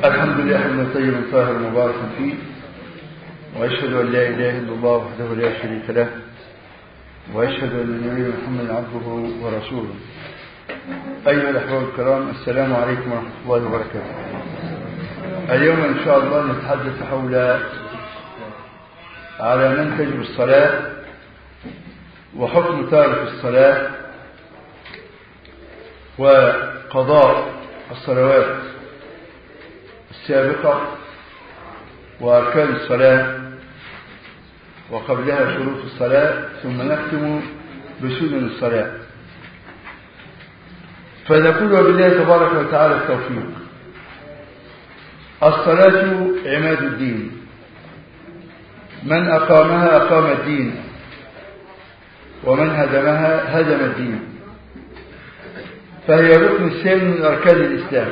الحمد لله حمدا طيبا طاهرا مباركا فيه، وأشهد أن لا إله إلا الله وحده لا شريك له، وأشهد أن نبينا محمدا عبده ورسوله. أيها الأحباب الكرام، السلام عليكم ورحمة الله وبركاته. اليوم إن شاء الله نتحدث على من تجب الصلاة وحكم تارك الصلاة وقضاء الصلوات السابقة وأركان الصلاة وقبلها شروط الصلاة، ثم نختم بسنن الصلاة. فنقول بالله تبارك وتعالى التوفيق. الصلاة عماد الدين، من أقامها أقام الدين، ومن هدمها هدم الدين، فهي ركن الثاني من أركان الإسلام.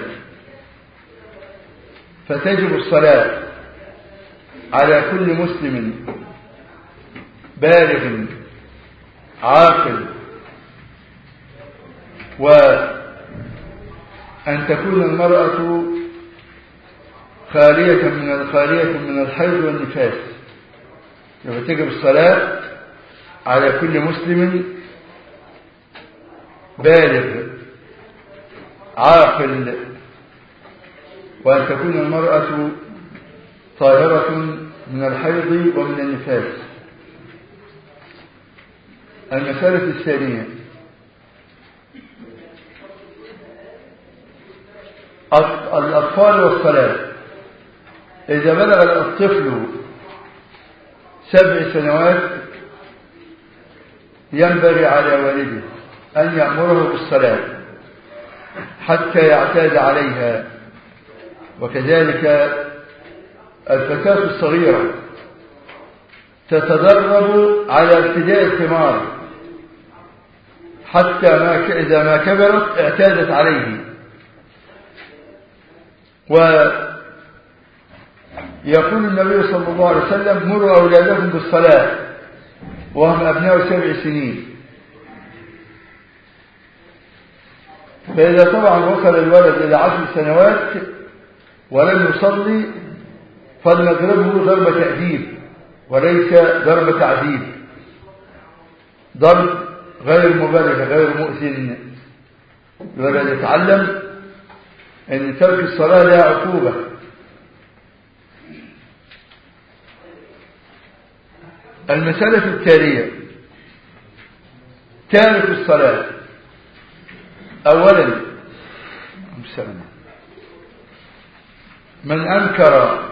فتجب الصلاة على كل مسلم بالغ عاقل، وأن تكون المرأة خالية من الحيض والنفاس. فتجب الصلاة على كل مسلم بالغ عاقل، وأن تكون المرأة طاهرة من الحيض ومن النفاس. المسألة الثانية: الأطفال والصلاة. إذا بلغ الطفل 7 سنوات ينبغي على والده أن يأمره بالصلاة حتى يعتاد عليها، وكذلك الفتاة الصغيرة تتدرب على ابتداء الثمار حتى إذا ما كبرت اعتادت عليه. ويقول النبي صلى الله عليه وسلم: مروا أولادكم بالصلاة وهم أبناء 7 سنين. فإذا طبعا وصل الولد إلى 10 سنوات ولم يصلي فلنضربه ضرب تأديب وليس ضرب تعذيب، ضرب غير مبالغ غير مؤذن. الولد يتعلم أن ترك الصلاة لها عقوبة. المسألة التالية: تارك الصلاة. أولا، من أنكر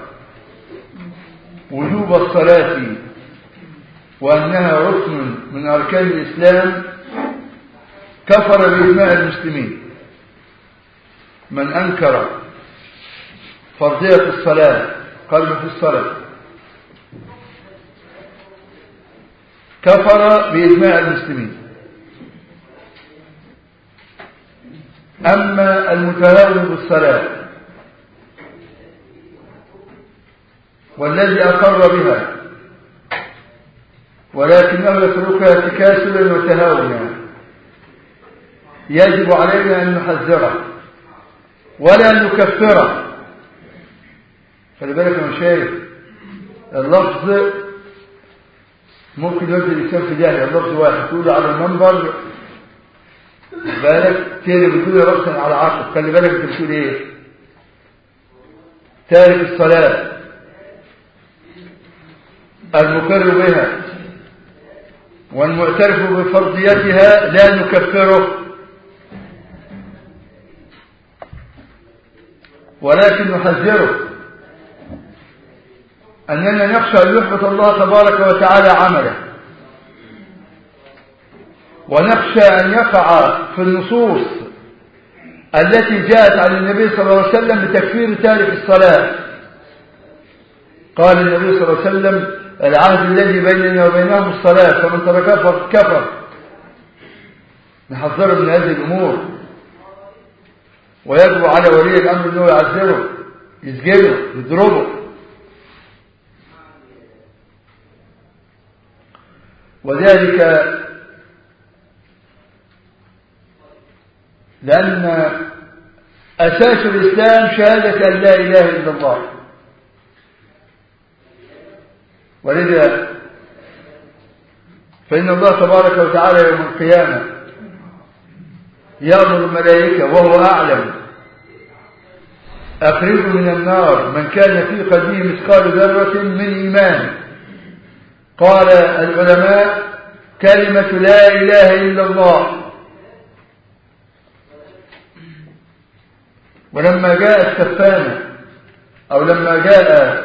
وجوب الصلاة وأنها ركن من أركان الإسلام كفر بإجماع المسلمين. من أنكر فرضية الصلاة قال في الصلاة كفر بإجماع المسلمين. أما المتهاون بالصلاة والذي أقر بها ولكنه يتركها تكاسلا وتهاونا يجب علينا أن نحذره ولا نكفره. خلي بالك يا مشايخ، اللفظ ممكن يودي الإنسان في داهية. اللفظ واحد تقول على المنبر بالك تاني بتقول رأسا على عقب. خلي بالك انت بتقول ايه؟ تارك الصلاة المقر بها والمعترف بفرضيتها لا نكفره ولكن نحذره، أننا نخشى أن يحبط الله تبارك وتعالى عمله، ونخشى أن يقع في النصوص التي جاءت عن النبي صلى الله عليه وسلم بتكفير تارك الصلاة. قال النبي صلى الله عليه وسلم: العهد الذي بيننا وبينهم الصلاة، فمن تركها فقد كفر. نحذره من هذه الأمور، ويجب على ولي الأمر أنه يعذره، يسجنه، يضربه. وذلك لأن أساس الإسلام شهادة أن لا إله إلا الله. ولذا فإن الله تبارك وتعالى يوم القيامة يأمر الملائكة وهو أعلم: أخرجوا من النار من كان في قلبه مثقال ذرة من إيمان. قال العلماء: كلمة لا إله إلا الله. ولما جاء السفانة أو لما جاء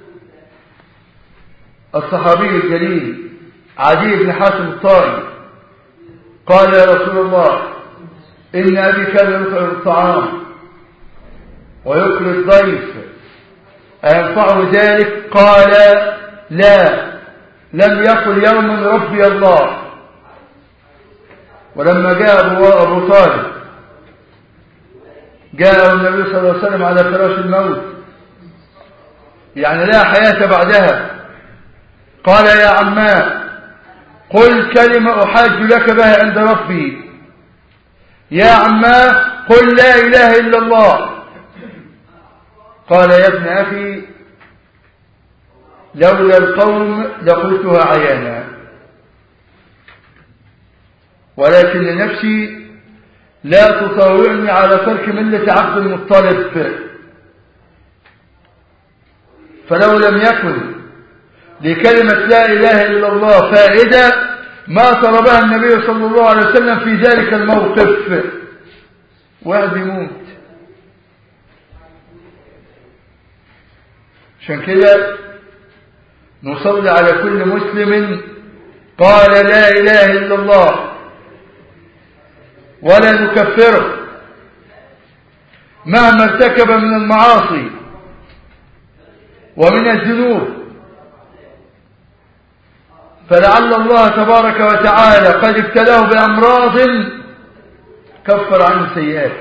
الصحابي الجليل عدي بن حاتم الطائي قال: يا رسول الله، إن أبي كان يطعم الطعام ويكري الضيف، أينفعه ذلك؟ قال: لا، لم يقل يوما ربي الله. ولما جاء أبو طالب جاء النبي صلى الله عليه وسلم على فراش الموت، يعني لا حياة بعدها، قال: يا عماه، قل كلمة أحاج لك بها عند ربي. يا عماه، قل لا إله إلا الله. قال: يا ابن أخي، لولا القوم لقلتها عيانا، ولكن لنفسي لا تطاوعني على ترك ملة عبد المطلب. فلو لم يكن لكلمة لا إله إلا الله فائدة ما طلبها النبي صلى الله عليه وسلم في ذلك الموقف. واحد يموت، عشان كده نصلي على كل مسلم قال لا إله إلا الله ولا نكفره مهما ارتكب من المعاصي ومن الذنوب، فلعل الله تبارك وتعالى قد ابتلاه بأمراض كفر عنه سيئاته،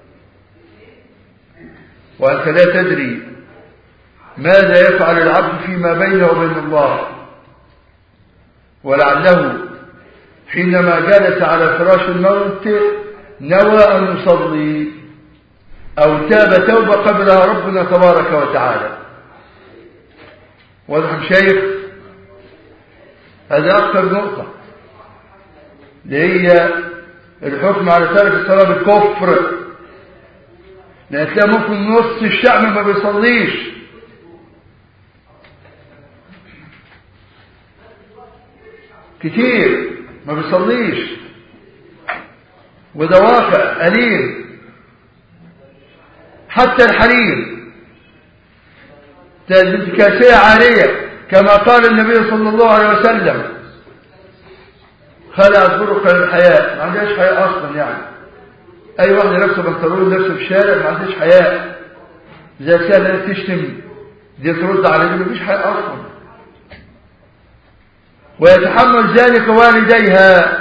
وأنت لا تدري ماذا يفعل العبد فيما بينه وبين الله. ولعله حينما جلس على فراش الموت نوى أن يصلي أو تاب توبة قبلها ربنا تبارك وتعالى. واضح شايف؟ هذا أكثر نقطة اللي هي الحكم على تارك الصلاة بالكفر، لأن تلاقي ممكن نص الشعب ما بيصليش، كتير ما بيصليش، وده واقع أليم. حتى الحرير كاسية عارية كما قال النبي صلى الله عليه وسلم: خلع طرق الحياة. ما عندهاش حياة أصلا، يعني أي واحد لابسه بنطلون لابسه في الشارع ما عندهاش حياة، زي سهلة تشتم دي ترد على دي، مفيش حياة أصلا. ويتحمل ذلك والديها.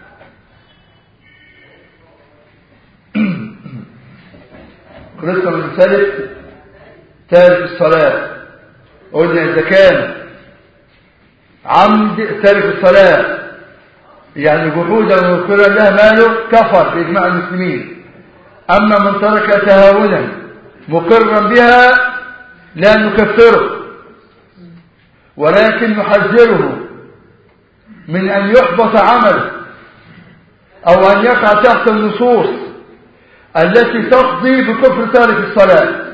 قلت من ثالث تارك الصلاة، قلنا إذا كان عمد تارك الصلاة يعني جحودا ومنكرا له ماله كفر بإجماع المسلمين. أما من ترك تهاونا مقرا بها لا نكفره، ولكن نحذره من أن يحبط عمله أو أن يقع تحت النصوص التي تقضي بكفر تارك الصلاة.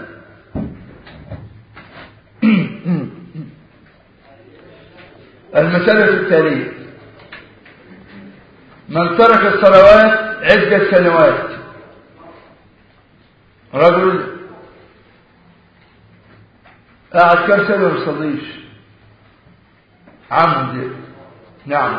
المسألة التالية: من ترك الصلوات عدة سنوات، رجل قاعد كم سنة ما يصليش عمد، نعم،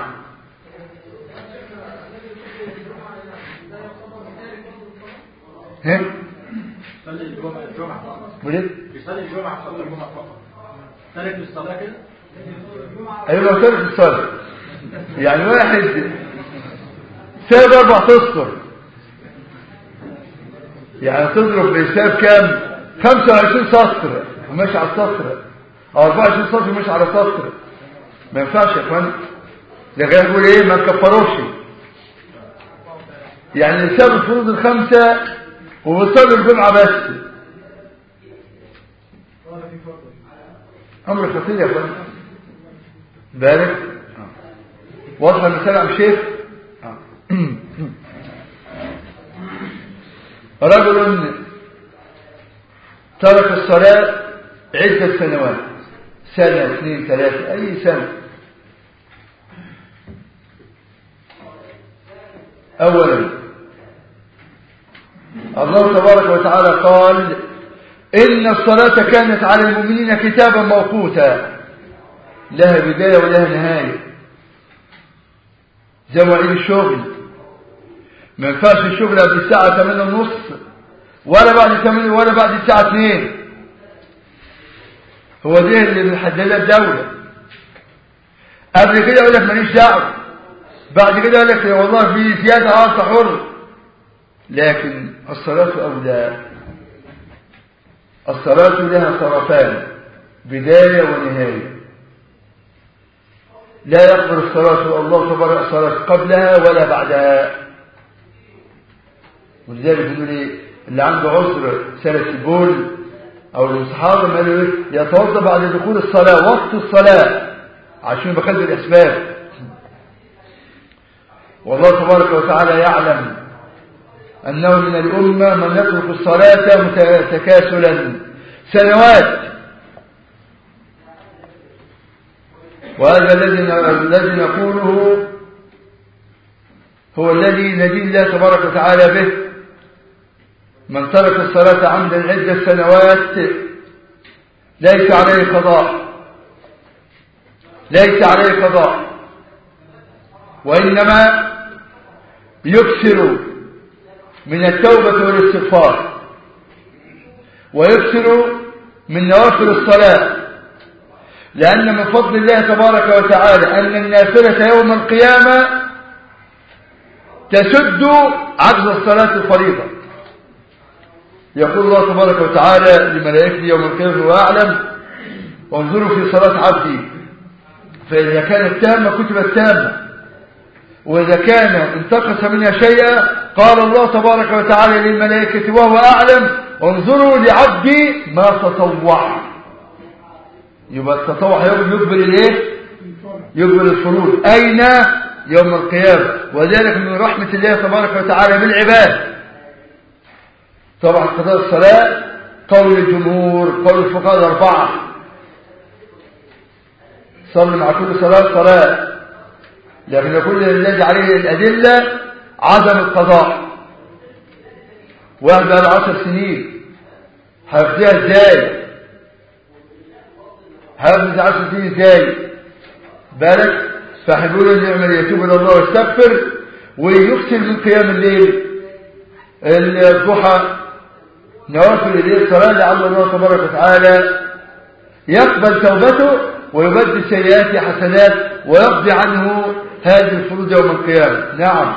ها؟ يصلي الجمعة فقط. وليه؟ يصلي الجمعة فقط. تارك الصلاة كده؟ أيوة تارك الصلاة. يعني واحد ساب 4 أسطر، يعني تضرب بحساب كام؟ 25 سطر وماشي على السطر، أو 24 سطر وماشي على السطر. ما ينفعش يا اخوان. ده غير يقول ايه؟ ما كفروش. يعني ساب الفروض الخمسة وبتصلي الجمعة بس. أمر خطير يا أخوان. بالك واضح المثال عم شيخ. رجل ترك الصلاة عدة سنوات، سنة 2 3 أي سنة. أولا الله تبارك وتعالى قال إن الصلاة كانت على المؤمنين كتابا موقوتا، لها بداية ولها نهاية. زي مواعيد الشغل، ما ينفعش الشغل قبل الساعة 8:30 ولا بعد 8 ولا بعد الساعة 2. هو ده اللي بيحددها الدولة. قبل كده يقول لك ماليش دعوة، بعد كده يقول لك والله في زيادة أنت حر. لكن الصلاة أولى. الصلاة لها طرفان، بداية ونهاية. لا يقبل الصلاة الله تبارك الصلاة قبلها ولا بعدها. ولذلك يقول لي اللي عنده عذر سلس البول أو الصحابة قالوا يتوضأ بعد دخول الصلاة وقت الصلاة عشان بخلي الأسباب. والله تبارك وتعالى يعلم أنه من الأمة من يترك الصلاة تكاسلا سنوات. وهذا الذي نقوله هو الذي ندين الله تبارك وتعالى به. من ترك الصلاة عمدا عدة سنوات ليس عليه قضاء، ليس عليه قضاء، وإنما يكثر من التوبة والاستغفار ويكثر من نوافل الصلاة. لأن من فضل الله تبارك وتعالى أن النافلة يوم القيامة تسد عجز الصلاة الفريضة. يقول الله تبارك وتعالى لملائكته يوم القيامة وأعلم وانظروا في صلاة عبدي فإذا كانت تامة كتبت تامة، وإذا كان انتقص منها شيئا قال الله تبارك وتعالى للملائكة وهو أعلم انظروا لعبدي ما تطوع. يبقى التطوع يقبل الايه؟ يقبل الفروض. أين؟ يوم القيامة. وذلك من رحمة الله تبارك وتعالى بالعباد. طبعا قضاء الصلاة قول الجمهور، قول الفقهاء الأربعة، صلي مع كل صلاة. لكن كل الذي عليه الأدلة عدم القضاء. واحد بقى 10 سنين هيقضيها ازاي؟ هيقضي 10 سنين ازاي؟ بالك فحبوا له يعمل يتوب الى الله ويستغفر ويكثر من قيام الليل، الضحى، نوافل الليل، صلاة لعل الله تبارك وتعالى يقبل توبته ويبدل سيئاته حسنات ويقضي عنه هذه الفروض يوم القيامة. نعم.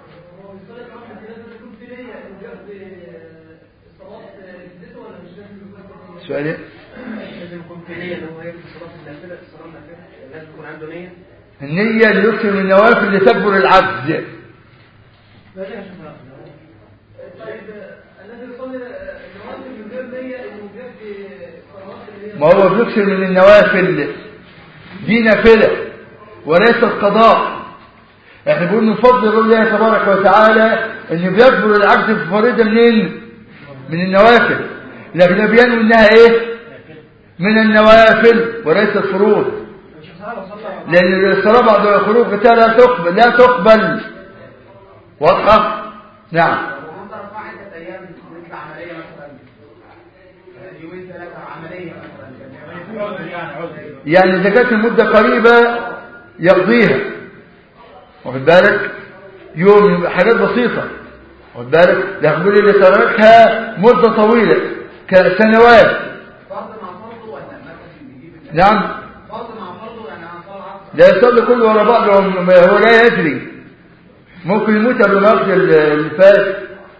سؤال ايه؟ لازم يكون في نية ان هو يكفي صلاة النافلة، الصلاة النافلة لازم يكون عنده نية. النية اللي يكثر من النوافل لتكبر العجز. لا يا شيخ. طيب الذي يصلي النوافل من غير نية انه بيكفي صلوات ما هو بيكثر من النوافل دي نافلة وليست قضاء. احنا بنقول من فضل الله تبارك وتعالى ان بيكبر العجز في فريضة من النوافل، لكن بينوا انها ايه؟ من النوافل وليست فروض. لان الصلاة بعد خروجها لا تقبل. واضحة؟ نعم. يعني إذا كانت المدة قريبة يقضيها، واخد بالك؟ يوم حاجات بسيطة، واخد بالك؟ لكن يقول اللي تركها مدة طويلة كسنوات. نعم. لا يصلي كله ورا بعض، هو لا يدري، ممكن يموت قبل ما يقضي اللي فات.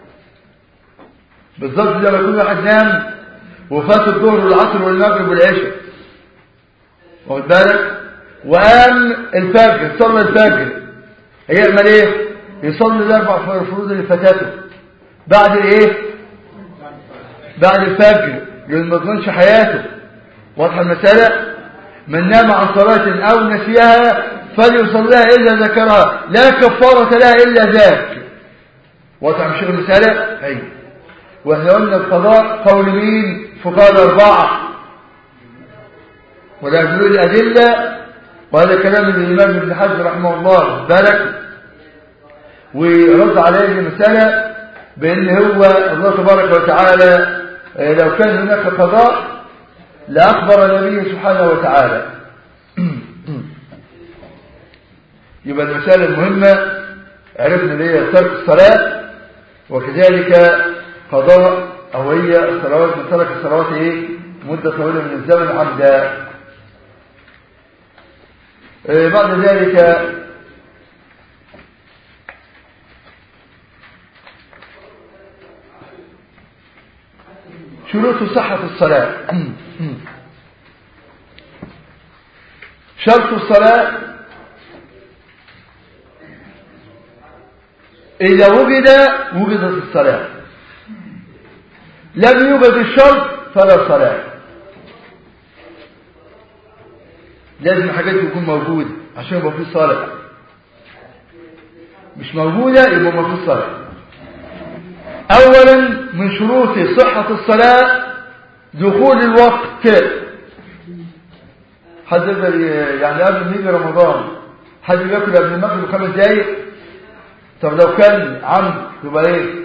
بالضبط لما يكون واحد نام وفات الظهر والعصر والمغرب والعشاء، واخد بالك؟ وقام الفجر، صلى الفجر، هيعمل ايه؟ يصلي الاربع فروض اللي فاتته بعد الايه؟ بعد الفجر لأنه ما يضمنش حياته. واضحة المسألة؟ من نام عن صلاة أو نسيها فليصليها إلا ذكرها لا كفارة لها إلا ذاك. واضحة مش المسألة؟ أي. وإحنا قلنا القضاء قول مين؟ فقهاء الأربعة ولا يدلون الأدلة، وهذا كلام الإمام ابن حجر رحمه الله بالك، ورد عليه المسألة بأن هو الله تبارك وتعالى لو كان هناك قضاء لأخبر النبي سبحانه وتعالى. يبقى المسألة المهمة عرفنا ليه ترك الصلاة، وكذلك قضاء أو هي الصلوات من ترك الصلوات إيه مدة طويلة من الزمن عمدا. بعد ذلك شروط صحة الصلاة. شرط الصلاة إذا وجدت الصلاة، لم يوجد الشرط فلا صلاة. لازم حاجات تكون موجودة عشان يبقى فيه صلاة، مش موجودة يبقى ما فيه صلاة. أولا من شروط صحة الصلاة دخول الوقت. حد يقدر يعني قبل ما يجي رمضان حد ياكل قبل المغرب ب5 دقايق؟ طب لو كان عمد يبقى ايه؟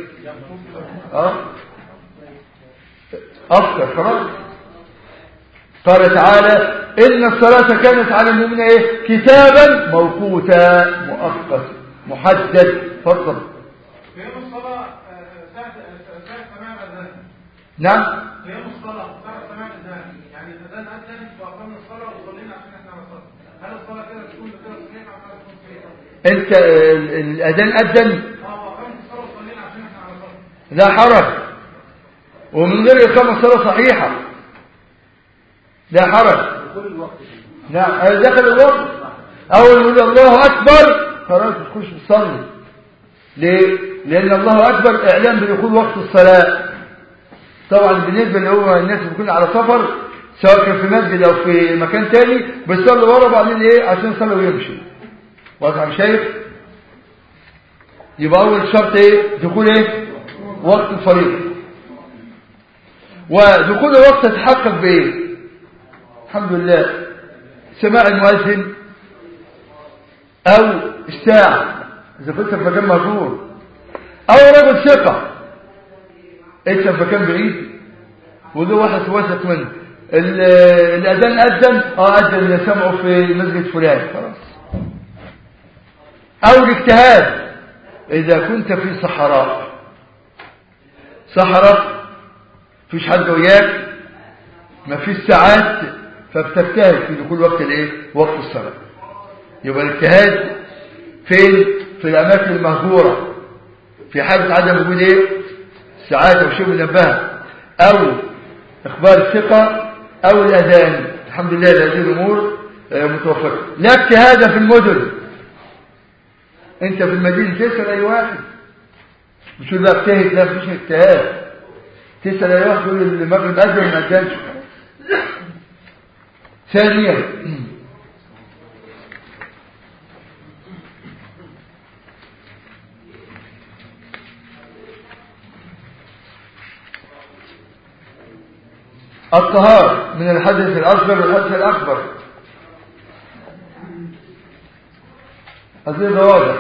افطر خلاص. قال تعالى إن الصلاة كانت على المؤمنين ايه؟ كتابا موقوتا مؤقت محدد. تفضل. قيام الصلاة ساعة سماع الأذان. نعم. قيام الصلاة ساعة سماع الأذان، يعني الأذان أذن وأقمنا الصلاة وصلينا عشان احنا على الصلاة. هل الصلاة كده تكون كده صحيحة ولا تكون صحيحة؟ أنت الأذان أذن؟ وأقمنا الصلاة وصلينا عشان احنا على الصلاة. لا حرج، ومن غير إقامة الصلاة صحيحة لا حرج. نعم دخل الوقت أول ما يقول الله أكبر خلاص تخش تصلي. ليه؟ لأن الله أكبر إعلام بدخول وقت الصلاة. طبعا بالنسبة اللي هو الناس بيكون على سفر سواء كان في مسجد أو في مكان تاني بيصلوا ورا بعدين إيه عشان يصلوا ويمشي. واضح يا شيخ؟ يبقى أول شرط إيه؟ دخول إيه؟ وقت الفريضة. ودخول الوقت تتحقق بإيه؟ الحمد لله سماع المؤذن أو الساعة إذا كنت في مكان مهجور، أو رجل ثقة أنت في مكان بعيد وده واحد واثق منه الأذان أذن أذن سمعه في مسجد فلان خلاص. أو الاجتهاد إذا كنت في صحراء فيش حد وياك ما فيش ساعات فبتجتهد في دخول وقت الايه؟ وقت الصلاة. يبقى الاجتهاد فين؟ في الأماكن المهجورة في حالة عدم وجود ايه؟ ساعات أو شيء منبه أو إخبار الثقة أو الأذان. الحمد لله هذه الأمور متوفقة. لا اجتهاد في المدن. أنت في المدينة تسأل أي واحد مش يقول بقى اجتهد، لا مفيش اجتهاد. تسأل أي واحد يقول المغرب أذن ما أذنش. ثانيا الطهارة من الحدث الأصغر والحدث الأكبر. هذه واضح.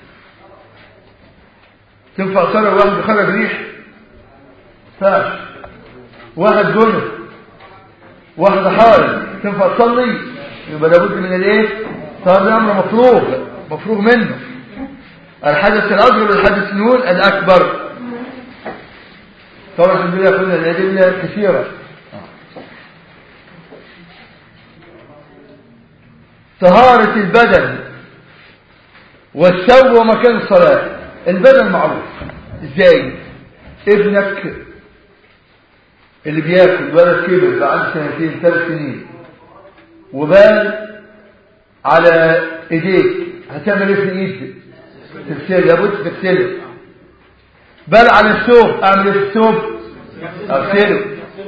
تنفع صلاة واحد خرج ريح فاش، واحد جنب، واحد حائض تنفع تصلي؟ يبقى لابد من الايه؟ طهارة امر مفروغ منه. الحدث الاصغر والحدث الاكبر. طبعا الحمد لله قلنا الادله كثيره. طهارة البدن والثوب ومكان الصلاة. البدن معروف ازاي؟ ابنك اللي بياكل ولد كبر بعد 2 3 سنين وبال على ايديك هتعمل ايه في الايد؟ تغسلها، لابد تغسلها. بال على الثوب اعمل ايه في الثوب؟ اغسله.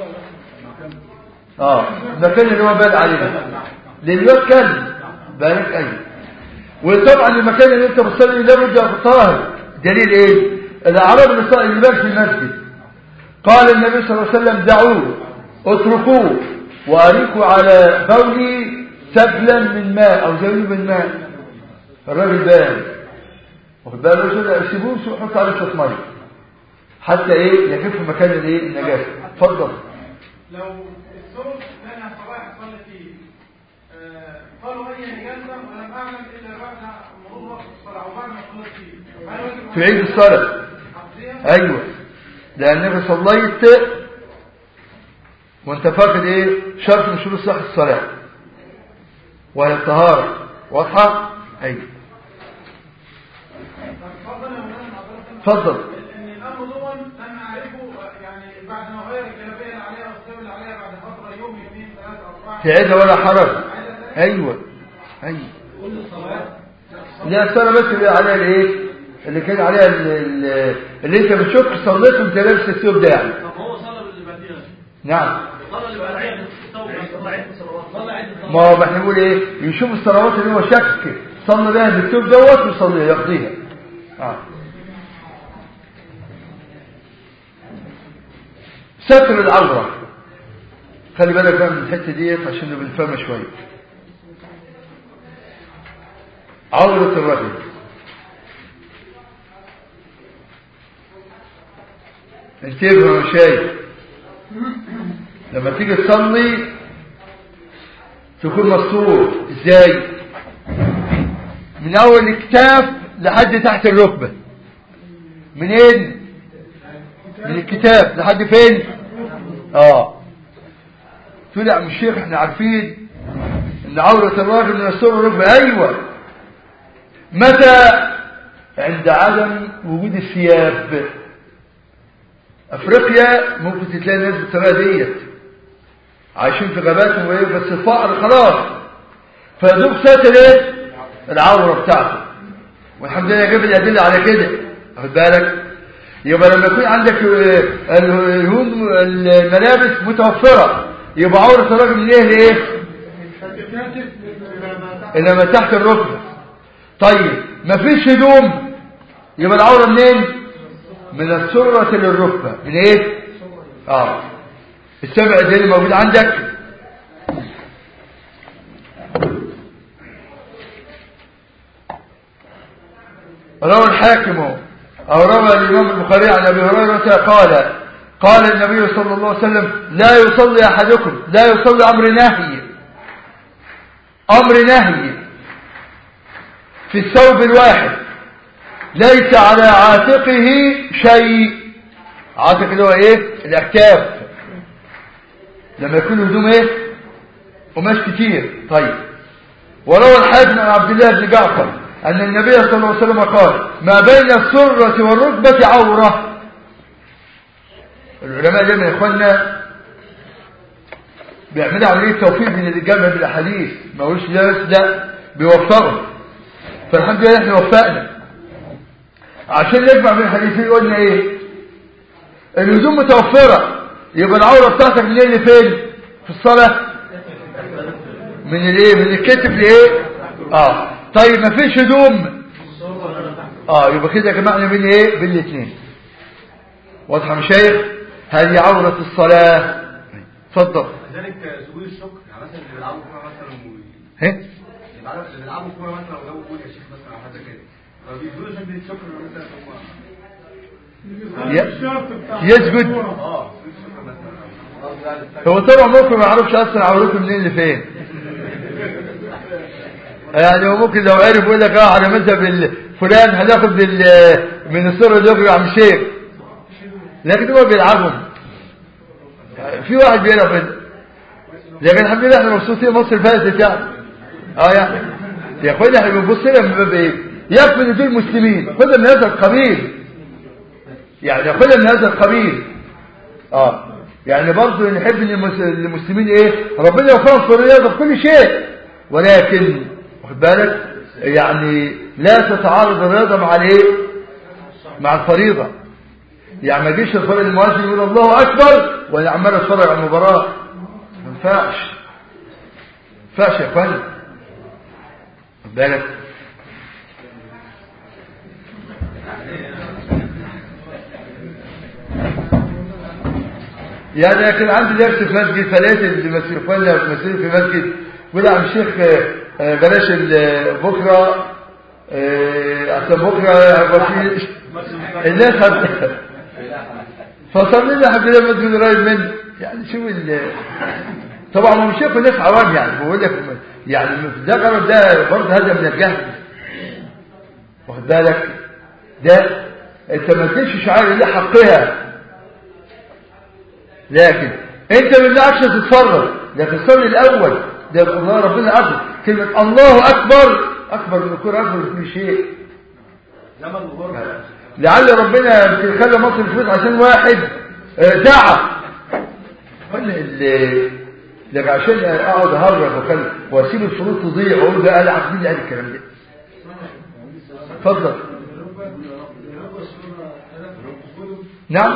المكان اللي هو بال عليه للواد كلب بالك. ايوه. وطبعا المكان اللي انت بتصلي ده بده يكون طاهر. دليل ايه؟ الاعراب اللي بال في المسجد قال النبي صلى الله عليه وسلم دعوه اتركوه واريكوا على بولي سبلا من ماء او زويل من ماء. الراجل بال واخد باله يسيبوه ويحط عليه شويه ميه حتى ايه يخف مكان الايه النجاسه. اتفضل. لو الثوب اللي انا صباح اصلي فيه قالوا اي نجاسه ولم اعلم الا بعد مرور وقت الصلاه وبعد ما صليت فيه تعيد الصلاه. ايوه لانك صليت وانت فاقد ايه شرط من شروط صحه الصلاه وهي الطهاره. واضحه؟ ايوه. اتفضل. ان الامر دون لم اعرفه يعني بعد ما غير الجلابيه اللي عليها والثوب اللي عليها بعد فتره يوم يومين ثلاثه اربعه تعيدها ولا حرج. ايوه كل الصلاه لا الصلاه بس اللي عليها الايه اللي كان عليها اللي انت بتشوف صليت وانت لابس الثوب ده يعني. طب هو صلى باللي بعديها. نعم. صلى اللي بعديها ما هو احنا بنقول ايه يشوف الصلوات اللي هو شك صلى بها بالثوب دوت ويصليها يقضيها. ستر العورة خلي بالك بقى من الحته ديت عشان بنفهمها شويه. عورة الرجل انتبهوا يا شايف لما تيجي تصلي تكون مستور ازاي؟ من اول الكتاف لحد تحت الركبه. منين؟ من الكتاب لحد فين؟ طلع من الشيخ احنا عارفين ان عورة الراجل من السر والركبة. ايوه. متى؟ عند عدم وجود الثياب. افريقيا ممكن تلاقي الناس بالطريقه ديت عايشين في غاباتهم وايه بس الفقر خلاص فيدوب ساتر ايه العوره بتاعته والحمد لله جاب الادله على كده. واخد بالك؟ يبقى لما يكون عندك الملابس متوفره يبقى عوره الراجل من ايه لايه؟ انما تحت الركبه. طيب مفيش هدوم يبقى العوره منين؟ من السرة للركبة. من ايه؟ السمع ده اللي موجود عندك روى الحاكم او روى الامام البخاري عن ابي هريرة قال النبي صلى الله عليه وسلم لا يصلي احدكم لا يصلي امر نهي في الثوب الواحد ليس على عاتقه شيء. عاتق اللي هو ايه؟ الاكتاف. لما يكون هدوم ايه؟ قماش كتير. طيب. وروى الحاكم عن عبد الله بن جعفر ان النبي صلى الله عليه وسلم قال ما بين السرة والركبة عورة. العلماء دايما يا اخوانا بيعملوا عملية توفيق بين الجمع بالاحاديث ما هوش لا بيوفقوا. فالحمد لله احنا وفقنا عشان نجمع بين الحديثين. قلنا ايه؟ الهدوم متوفرة يبقى العورة بتاعتك من اللي فين في الصلاة؟ من الايه؟ من الكتف لايه؟ طيب ما فيش هدوم يبقى كده جمعنا بين ايه؟ بين الاثنين. واضحة يا مشايخ؟ هذه عورة الصلاة. اتفضل. لذلك سجود الشكر يعني مثلا اللي بيلعبوا كوره مثلا اللي بيلعبوا كوره مثلا وجابوا جول يا شيخ مثلا او حاجه كده فبيقولوا سجود الشكر مثلا يسجد. هو طبعا ممكن ما يعرفش اصلا عورته منين اللي فين. يعني هو ممكن لو عرف يقول لك على مذهب فلان هناخد من الصوره اللي يخرج عن الشيخ لكن هو بيلعبهم. في واحد بيلعب كده لكن الحمد لله احنا مبسوطين مصر فاتت يعني. يعني يا اخوانا احنا بنبص لها من باب ايه؟ يكفي ان دول مسلمين خدها من هذا القبيل يعني خدها من هذا القبيل. يعني برضه نحب ان المسلمين ايه ربنا يوفقهم في الرياضه في كل شيء ولكن واخد بالك يعني لا تتعارض الرياضه مع الايه؟ مع الفريضه. يعني ما يجيش الفرق المؤذن يقول الله اكبر وانا عمال اتفرج على المباراه. ما ينفعش يا اخواني. خد بالك. يعني كان عندي درس في مسجد فلقيت اخواننا مسؤولين في مسجد يقول يا عم الشيخ بلاش بكره عشان بكره هيبقى في الناس فصلي لي حبيبي المسجد قريب مني. يعني شو طبعا هو مش شايف الناس عوام، يعني بقول لك يعني ده غرض، ده برضه هذا من الجهل. واخد بالك؟ ده انت ما تديش شعائر الله حقها، لكن انت ما يمنعكش تتفرج، لكن صلي الاول. ده الله ربنا اكبر، كلمه الله اكبر من الكره، اكبر من كل شيء. لعل ربنا خلى مصر تفوز عشان واحد دعا لك عشان اقعد اهرب واسيب الفلوس تضيع واقول ده قال عبد الله قال الكلام ده. اتفضل. نعم.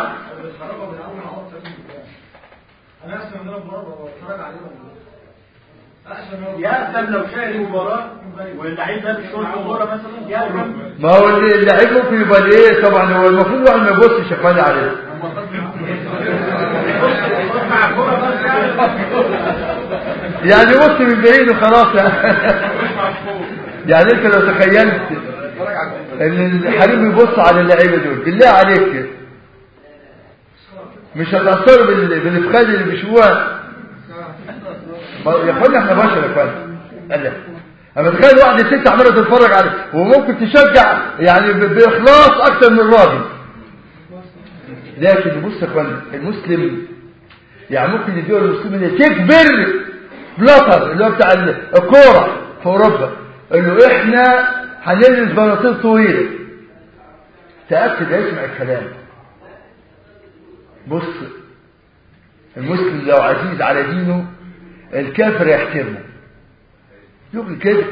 يأثم لو شاهد المباراة واللعيب ده بيشوط المباراة مثلا يأثم. ما هو اللعيب ممكن يبقى ايه طبعا، هو المفروض واحد ما يبصش يا اخواني عليه. يعني بص من بعيد وخلاص يعني انت لو تخيلت ان الحريم يبص على اللعيبه دول بالله عليك مش هتأثروا بالافخاذ اللي بيشوفوها. يا اخوانا احنا بشر يا اخوانا. اما تخيل واحد ست عماله تتفرج عليه وممكن تشجع يعني باخلاص اكتر من الراجل. لكن بص يا اخوانا المسلم يعني ممكن الدول المسلمه تكبر بلاتر اللي هو بتاع الكوره في اوروبا انه احنا هنلبس بناطيل طويله. تاكد يسمع الكلام. بص المسلم لو عزيز على دينه الكافر يحترمه. يقول كده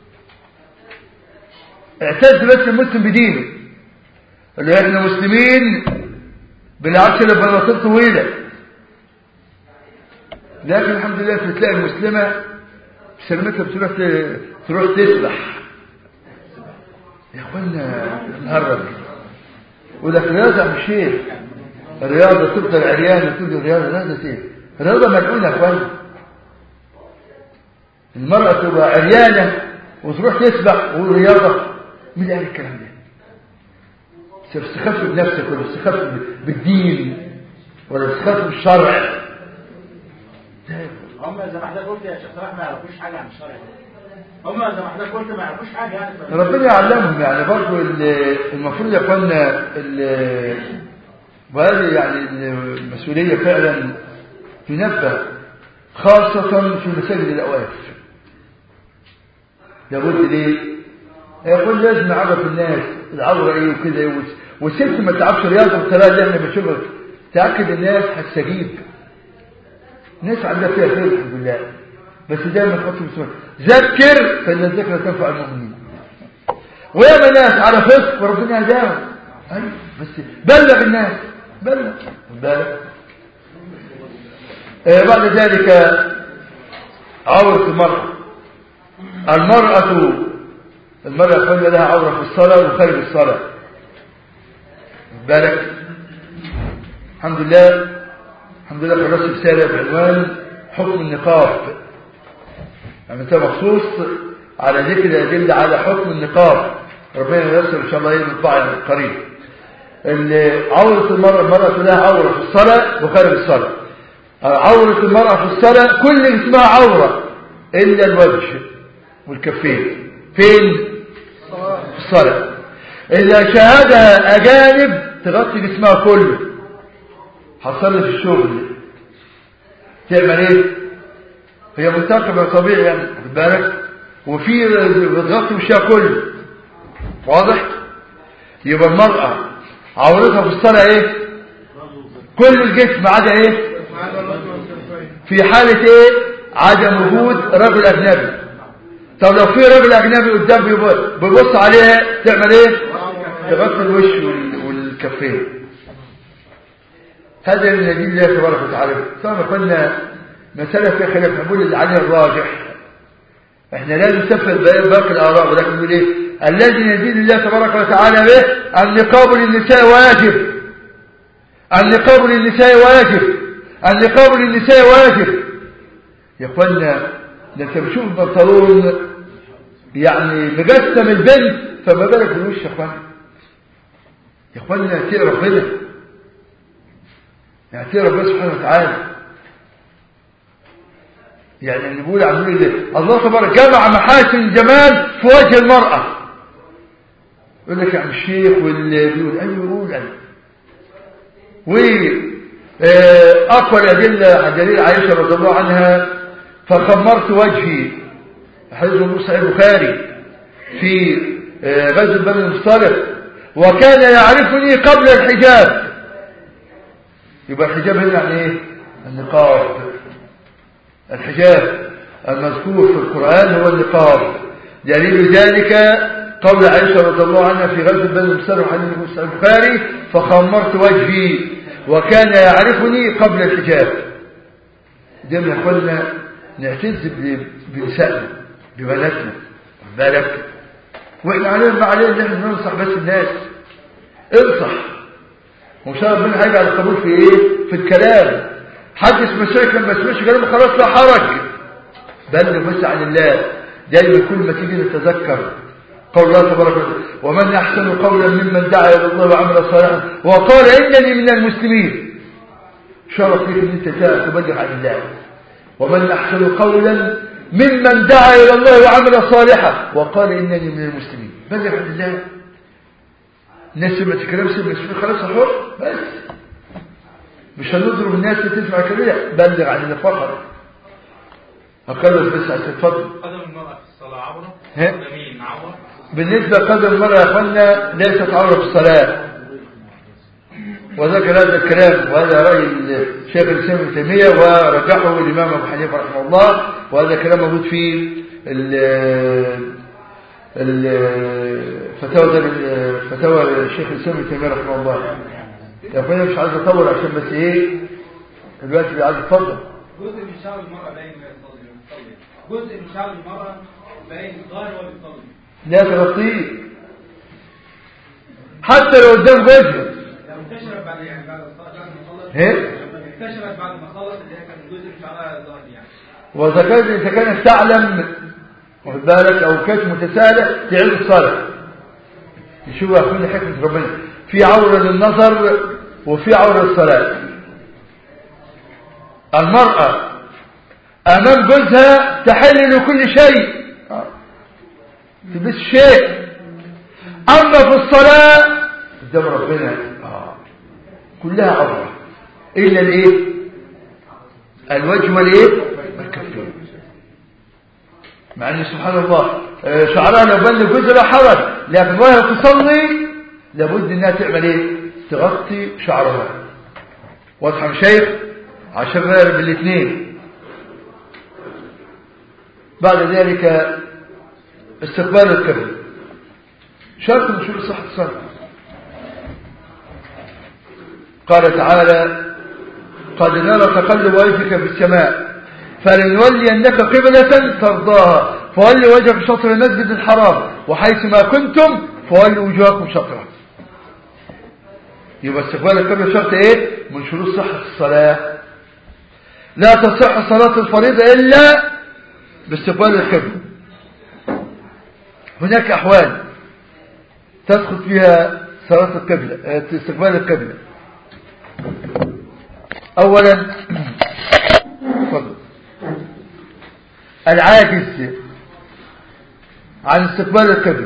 اعتز بس المسلم بدينه اللي احنا مسلمين بنعرفش البناطيل طويله. لكن الحمد لله تلاقي المسلمه بسلامتها تروح تسبح. يا اخوانا نهرب وده رياضه مش شيء. الرياضه تفضل عريانه تقول الرياضه رياضه ايه؟ الرياضه ملعونه يا اخوانا. المرأة تبقى عريانة وتروح تسبح والرياضة. مين قال الكلام ده؟ استخف بنفسك ولا استخف بالدين ولا استخف بالشرع؟ هم زي ما حضرتك قلت يا شيخ صلاح ما يعرفوش حاجة عن الشرع. هم زي ما حضرتك قلت ما يعرفوش حاجة يعني. ربنا يعلمهم يعني برضه المفروض يا اخوانا وهذه يعني المسؤولية فعلا تنبه خاصة في مساجد الأوقاف. لابد ليه؟ يقول لازم نعرف الناس العورة ايه وكده والست ما تعرفش رياضة بالطريقة اللي احنا بنشوفها. تأكد الناس هتستجيب. الناس عندها فيها خير الحمد لله. بس دايما تحط مسؤول ذكر فإن الذكر تنفع المؤمنين. وياما ناس على فسق وربنا يهداهم. ايوه بس بلغ الناس بلغ. بعد ذلك عورة المرأة خلى لها عورة في الصلاة وخارج الصلاة. بالك الحمد لله خلصت رسالة بعنوان حكم النقاب. يعني انت مخصوص على ذكر الأدلة على حكم النقاب. ربنا ييسر ان شاء الله يطبع قريب. عورة المرأة لها عورة في الصلاة وخارج الصلاة. عورة المرأة في الصلاة كل اسمها عورة إلا الوجه والكفين. فين؟ في الصلاة. إذا شاهدها أجانب تغطي جسمها كله. حصل في الشغل تعمل ايه؟ هي منتقبة طبيعي يعني خد بالك وفي بتغطي وشها كله واضح. يبقى المرأة عورتها في الصلاة ايه؟ كل الجسم عدا ايه؟ في حالة ايه؟ عدم وجود رجل اجنبي. طب لو في رجل اجنبي قدام بيبص عليها تعمل ايه؟ تغطي الوش والكفين. هذا من دين الله تبارك وتعالى. طبعا قلنا مسألة في خلاف، نقول اللي عليه الراجح، احنا لا نسفل باقي الآراء، ولكن نقول ايه؟ الذي يدين الله تبارك وتعالى به النقاب للنساء واجب، النقاب للنساء واجب، النقاب للنساء واجب. يا اخوانا ده انت بتشوف البنطلون يعني مجسم البنت، فما بالك بالوش يا اخوانا؟ يا اخوانا اتقي ربنا، يعني اتقي ربنا سبحانه وتعالى. يعني اللي بيقول عن الله تبارك جمع محاسن الجمال في وجه المرأة. يقول لك يا عم الشيخ واللي بيقول ايوه يقول ايوه. واقوى الادله دليل عائشه رضي الله عنها فخمرت وجهي، حديث ابو سعيد البخاري في غزوه بني المصطلق، وكان يعرفني قبل الحجاب. يبقى الحجاب هنا يعني ايه؟ النقاب. الحجاب المذكور في القرآن هو النقاب. دليل ذلك قول عائشة رضي الله عنها في غزوة بني المصطلق حديث ابو سعيد البخاري فخمرت وجهي وكان يعرفني قبل الحجاب. دائما قلنا نعتز بنسائنا ببناتنا بالك، واحنا علينا ما علينا ان احنا ننصح بس الناس. انصح ومش ربنا هيجعل القبول في ايه؟ في الكلام. حدث مشاكل لما تسمعش كلام خلاص لا حرج، بلغ بس عن الله. دايما كل ما تيجي نتذكر قول الله تبارك وتعالى ومن احسن قولا ممن دعا الى الله وعمل صالحا وقال انني من المسلمين. شرف لك ان انت تبلغ عن الله. ومن احسن قولا ممن دعا الى الله وعمل صالحا وقال انني من المسلمين. بلغ عن الله. الناس سمعت كلام سمع خلاص حر بس، مش هنضرب الناس تسمع كلام، بلغ عن الله فقط. أقل بس اتفضل. قدم المرأة في الصلاة عورة؟ قدمين عورة؟ بالنسبة لقدم المرأة يا أخوانا ليست عورة في الصلاة، وذكر هذا الكلام وهذا رأي الشيخ الإسلام ابن تيمية ورجحه الإمام أبو حنيفة رحمه الله، وهذا الكلام موجود في فتاوى الشيخ الإسلام ابن تيمية رحمه الله. يا أخوانا مش عايز أطول عشان بس إيه الوقت اللي عايز أتفضل. جزء من شعر المرأة باين ويصلي، جزء من شعر المرأة باين ظاهر وبيصلي، لا تغطيه حتى لو قدام وجهه. لو انتشرت بعد بعد ما خلص انتشرت بعد ما خلص اللي هي كان جزء من شعرها ظاهر يعني. وذكرت إذا كانت تعلم واخد بالك أو كانت متساهلة تعيد الصلاة. يشوف يا أخواني حكمة ربنا، في عورة للنظر وفي عورة للصلاة. المرأة أمام جوزها تحل له كل شيء تلبس شيء، أما في الصلاة قدام ربنا كلها عورة إلا الإيه؟ الوجه والإيه؟ الكفين. مع أن سبحان الله شعرها لو بل جزء لا حرج، لكن وهي تصلي لابد أنها تعمل إيه؟ تغطي شعرها. واضح يا شيخ؟ عشان نقرب بالاثنين. بعد ذلك استقبال القبلة شرط من شروط صحة الصلاة. قال تعالى قد نرى تقلب وجهك في السماء فلنولينك قبلة ترضاها فولي وجهك شطر المسجد الحرام وحيث ما كنتم فولوا وجوهكم شطره. يبقى استقبال القبلة شرط ايه من شروط صحة الصلاة. لا تصح صلاة الفريضة إلا باستقبال القبلة. هناك أحوال تدخل فيها صلاة القبلة استقبال القبلة. أولا العاجز عن استقبال القبلة،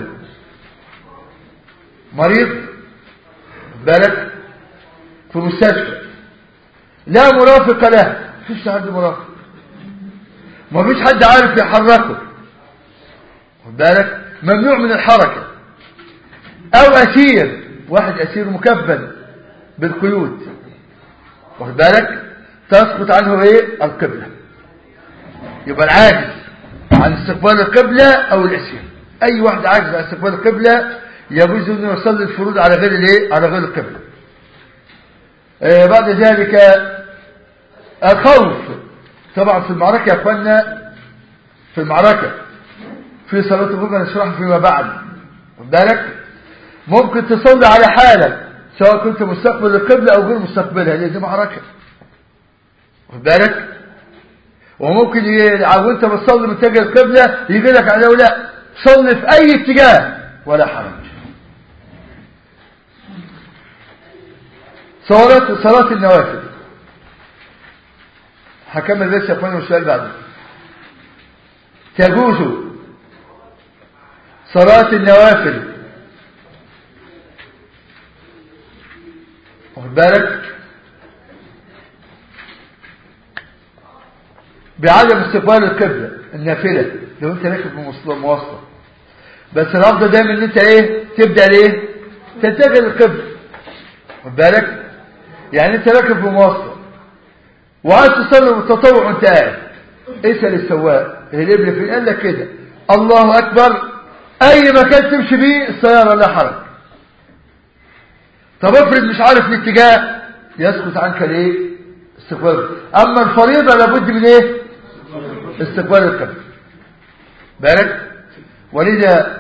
مريض بالك في مستشفى لا مرافق له، مفيش حد مرافق، مفيش حد عارف يحركه بالك، ممنوع من الحركة، او اسير، واحد اسير مكبل بالقيود واخد بالك تسقط عنه ايه القبلة. يبقى العاجز عن استقبال القبلة او الاسير، اي واحد عاجز عن استقبال القبلة يجوز انه يصلي الفروض على غير الايه على غير القبلة. بعد ذلك الخوف. طبعا في المعركة يا اخوانا، في المعركة في صلاة الخوف نشرحها فيما بعد. خد بالك ممكن تصلي على حالك سواء كنت مستقبل القبلة او غير مستقبلها، لان دي معركة. خد بالك وممكن وانت بتصلي متجه القبلة يجي لك عليه لا صلي في اي اتجاه ولا حرج. صلاة النوافل هكمل بس يا اخواني والسؤال بعده. تجوز صلاة النوافل واخد بالك بعدم استقبال القبلة النافلة لو انت راكب في مواصلة، بس الافضل دايما ان انت ايه تبدأ ايه تتجه للقبلة. واخد بالك يعني انت راكب في مواصلة وعايز تصلي بالتطوع وانت قاعد، اسأل السواق القبلة فين، قال لك كده الله اكبر اي مكان تمشي بيه السيارة لا حرج. طب افرض مش عارف الاتجاه يسقط عنك الايه استقبال. اما الفريضة لابد من ايه استقبال القبلة بالك. ولذا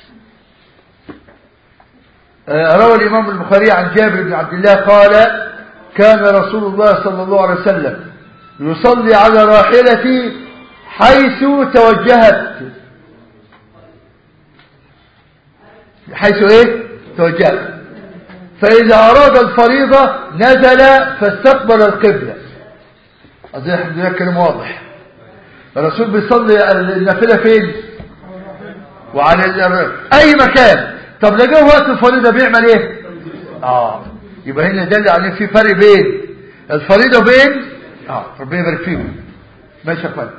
روى الامام البخاري عن جابر بن عبد الله قال كان رسول الله صلى الله عليه وسلم يصلي على راحلتي حيث توجهت. حيث ايه توجهت، فإذا أراد الفريضة نزل فاستقبل القبلة. أظن الحمد لله الكلام واضح. الرسول بيصلي النافلة فين وعلى أي مكان. طب لو جه وقت الفريضة بيعمل ايه يبقى هنا دل على في فرق بين الفريضة وبين ربنا يبارك فيهم. ماشي يا اخوان.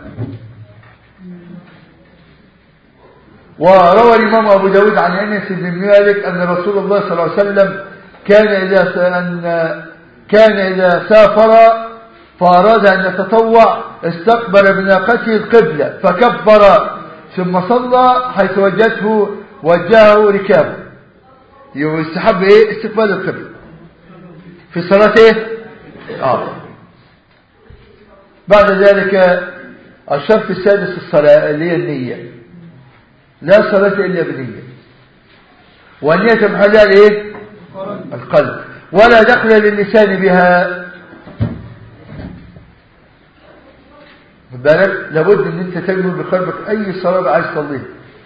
وروى الإمام أبو داود عن أنس بن مالك أن رسول الله صلى الله عليه وسلم كان إذا سافر فأراد أن يتطوع استقبل بناقته القبلة فكبر ثم صلى حيث وجهه ركابه. يستحب ايه استقبال القبلة في صلاة ايه بعد ذلك الشرط السادس الصلاة اللي هي النية. لا صلاة إلا بنية، والنية محلها الايه القلب، ولا دخل للسان بها. بالك لابد ان انت تجمل بقلبك اي صلاة عايز تصليها.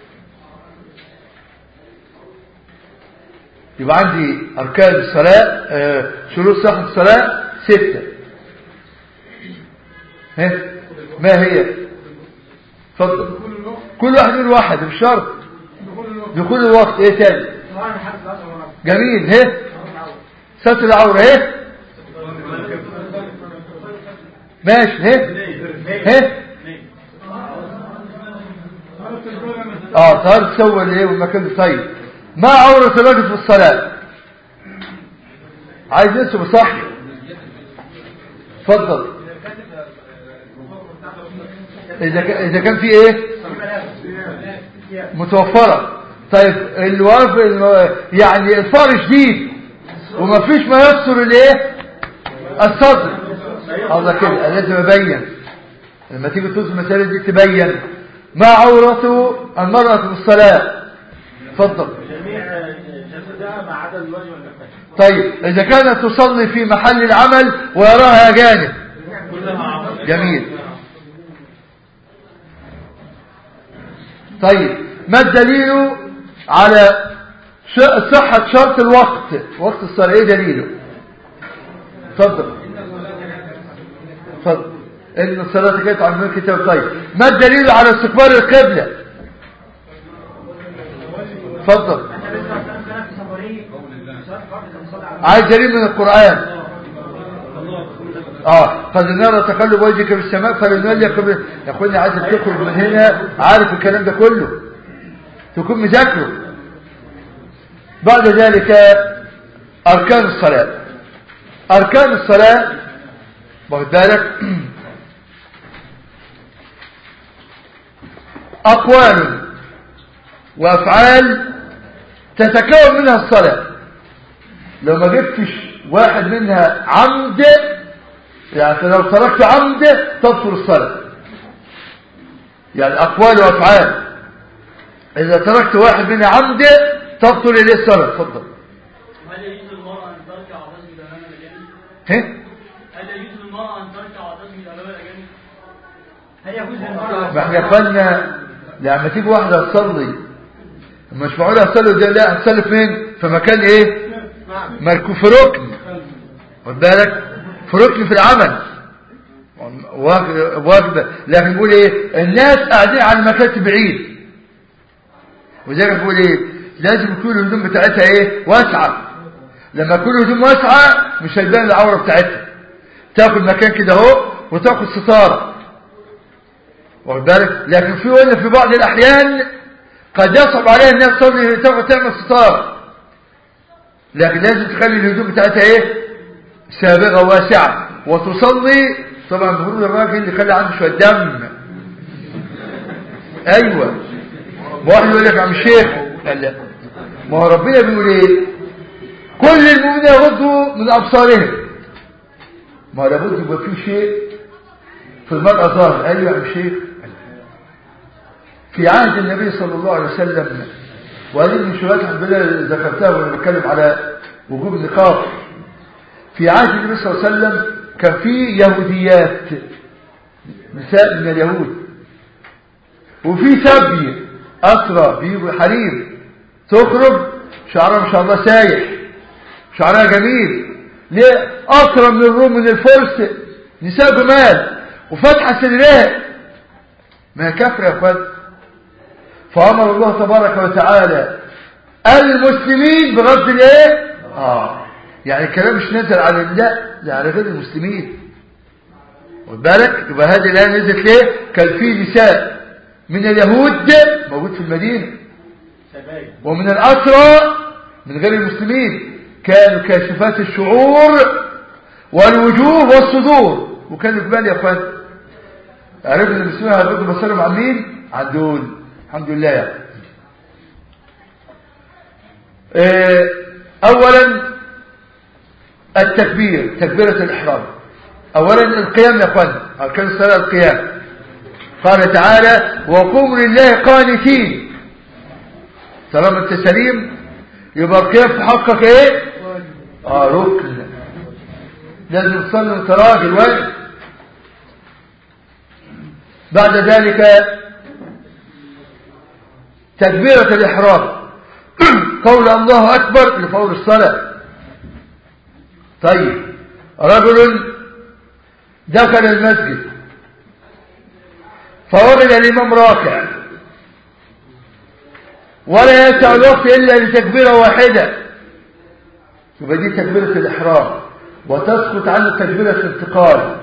يبقى عندي اركان الصلاة شروط صحة الصلاة 6. ما هي؟ اتفضل. كل واحد من واحد مش شرط. دخول الوقت ايه تاني؟ جميل. ستر العورة ماشي. طهارة تسوى الايه والمكان طيب. ما عورة الرجل في الصلاة؟ عايز نسوا صح. اتفضل. اذا كان في ايه متوفرة. طيب يعني الفار شديد وما فيش ما يستر الايه الصدر. الله كده لازم ابين لما تيجي توصل المسألة دي تبين ما عورة المرأة في الصلاة. اتفضل. جميع جسدها ما عدا الوجه والكفين. طيب اذا كانت تصلي في محل العمل ويراها اجانب جميل. طيب ما الدليل على صحة شرط الوقت وقت الصلاة؟ ايه دليله؟ اتفضل. ان الصلاة كانت عن الكتاب. طيب ما الدليل على استقبال القبلة؟ اتفضل. عايز دليل من القرآن. قد نرى تقلب وجهك في السماء فلنولي قبل. يا اخواني عايزك تخرج من هنا عارف الكلام ده كله تكون مذاكره. بعد ذلك اركان الصلاة. اركان الصلاة واخد بالك اقوال وافعال تتكون منها الصلاة. لو ما جبتش واحد منها عمد، يعني لو تركت عمد تبطل الصلاة، يعني أقوال وأفعال، إذا تركت واحد منها عمد تبطل إليه الصلاة. تفضل. هل يجوز للمرأة أن تركع وتسجد أمام الأجانب؟ هل يجوز للمرأة أن تركع وتسجد أمام الأجانب؟ هل يجوز للمرأة؟ ما احنا قلنا لما تيجي واحدة تصلي مش معقولة تصلي ده، لا هتصلي فين؟ في مكان ايه؟ مركوب في ركن، خد بالك، في ركن في العمل واجب. لكن بيقول ايه؟ الناس قاعدين على المكان بعيد، وزي ما بيقول ايه؟ لازم يكون الهدوم بتاعتها ايه؟ واسعة. لما يكون الهدوم واسعة مش هيبان العورة بتاعتها، تاخد مكان كده اهو وتاخد ستارة، واخد بالك. لكن في بعض الأحيان قد يصعب عليها الناس تصلي تعمل ستارة، لكن لازم تخلي الهدوم بتاعتها ايه؟ سابغة واسعة وتصلي. طبعا المفروض الراجل اللي يخلي عنده شوية دم. ايوه، واحد يقول لك يا عم الشيخ، لا ما هو ربنا بيقول ايه؟ كل المؤمنين يغضوا من ابصارهم. ما هو لابد يبقى في شيء في المرأة ظاهر. ايوه يا عم الشيخ، في عهد النبي صلى الله عليه وسلم، وهذه من شبهات الحمد لله ذكرتها وانا بتكلم على وجوب النقاب. في عهد النبي صلى الله عليه وسلم كان في يهوديات، نساء من اليهود، وفي سبي أسرى بيجوا حرير، تخرج شعرها ما شاء الله سايح، شعرها جميل، ليه؟ أسرى من الروم من الفرس، نساء جمال وفتحة صدرها، ما كفر يا اخوان. فأمر الله تبارك وتعالى المسلمين بغض الايه؟ يعني الكلام مش نزل على لا على غير المسلمين، خد بالك. يبقى هذه الآية نزلت ليه؟ كان في نساء من اليهود موجود في المدينة، ومن الأسرى من غير المسلمين كانوا كاشفات الشعور والوجوه والصدور، وكانوا جبال يا اخوان. عرفنا المسلمين هيبقوا بصرهم عن مين؟ عن دول، الحمد لله يعني. اولا التكبير، تكبيرة الإحرام. اولا القيام يا اخوان، اركان الصلاة القيام. قال تعالى وقوموا لله قانتين. طالما انت سليم يبقى القيام في حقك ايه؟ ركن، لازم تصلي انت راجل واجب. بعد ذلك تكبيرة الإحرام، قول الله أكبر لفور الصلاة. طيب، رجل دخل المسجد فوجد الإمام راكع ولا يسع الوقت إلا لتكبيرة واحدة، يبقى دي تكبيرة الإحرام، وتسقط عنه تكبيرة الانتقال.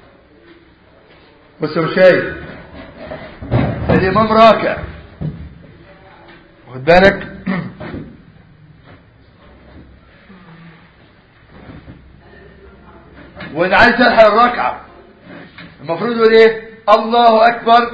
بس مش شايف الإمام راكع، واخد بالك، وإن عايز تلحق الركعة المفروض يقول إيه؟ الله أكبر،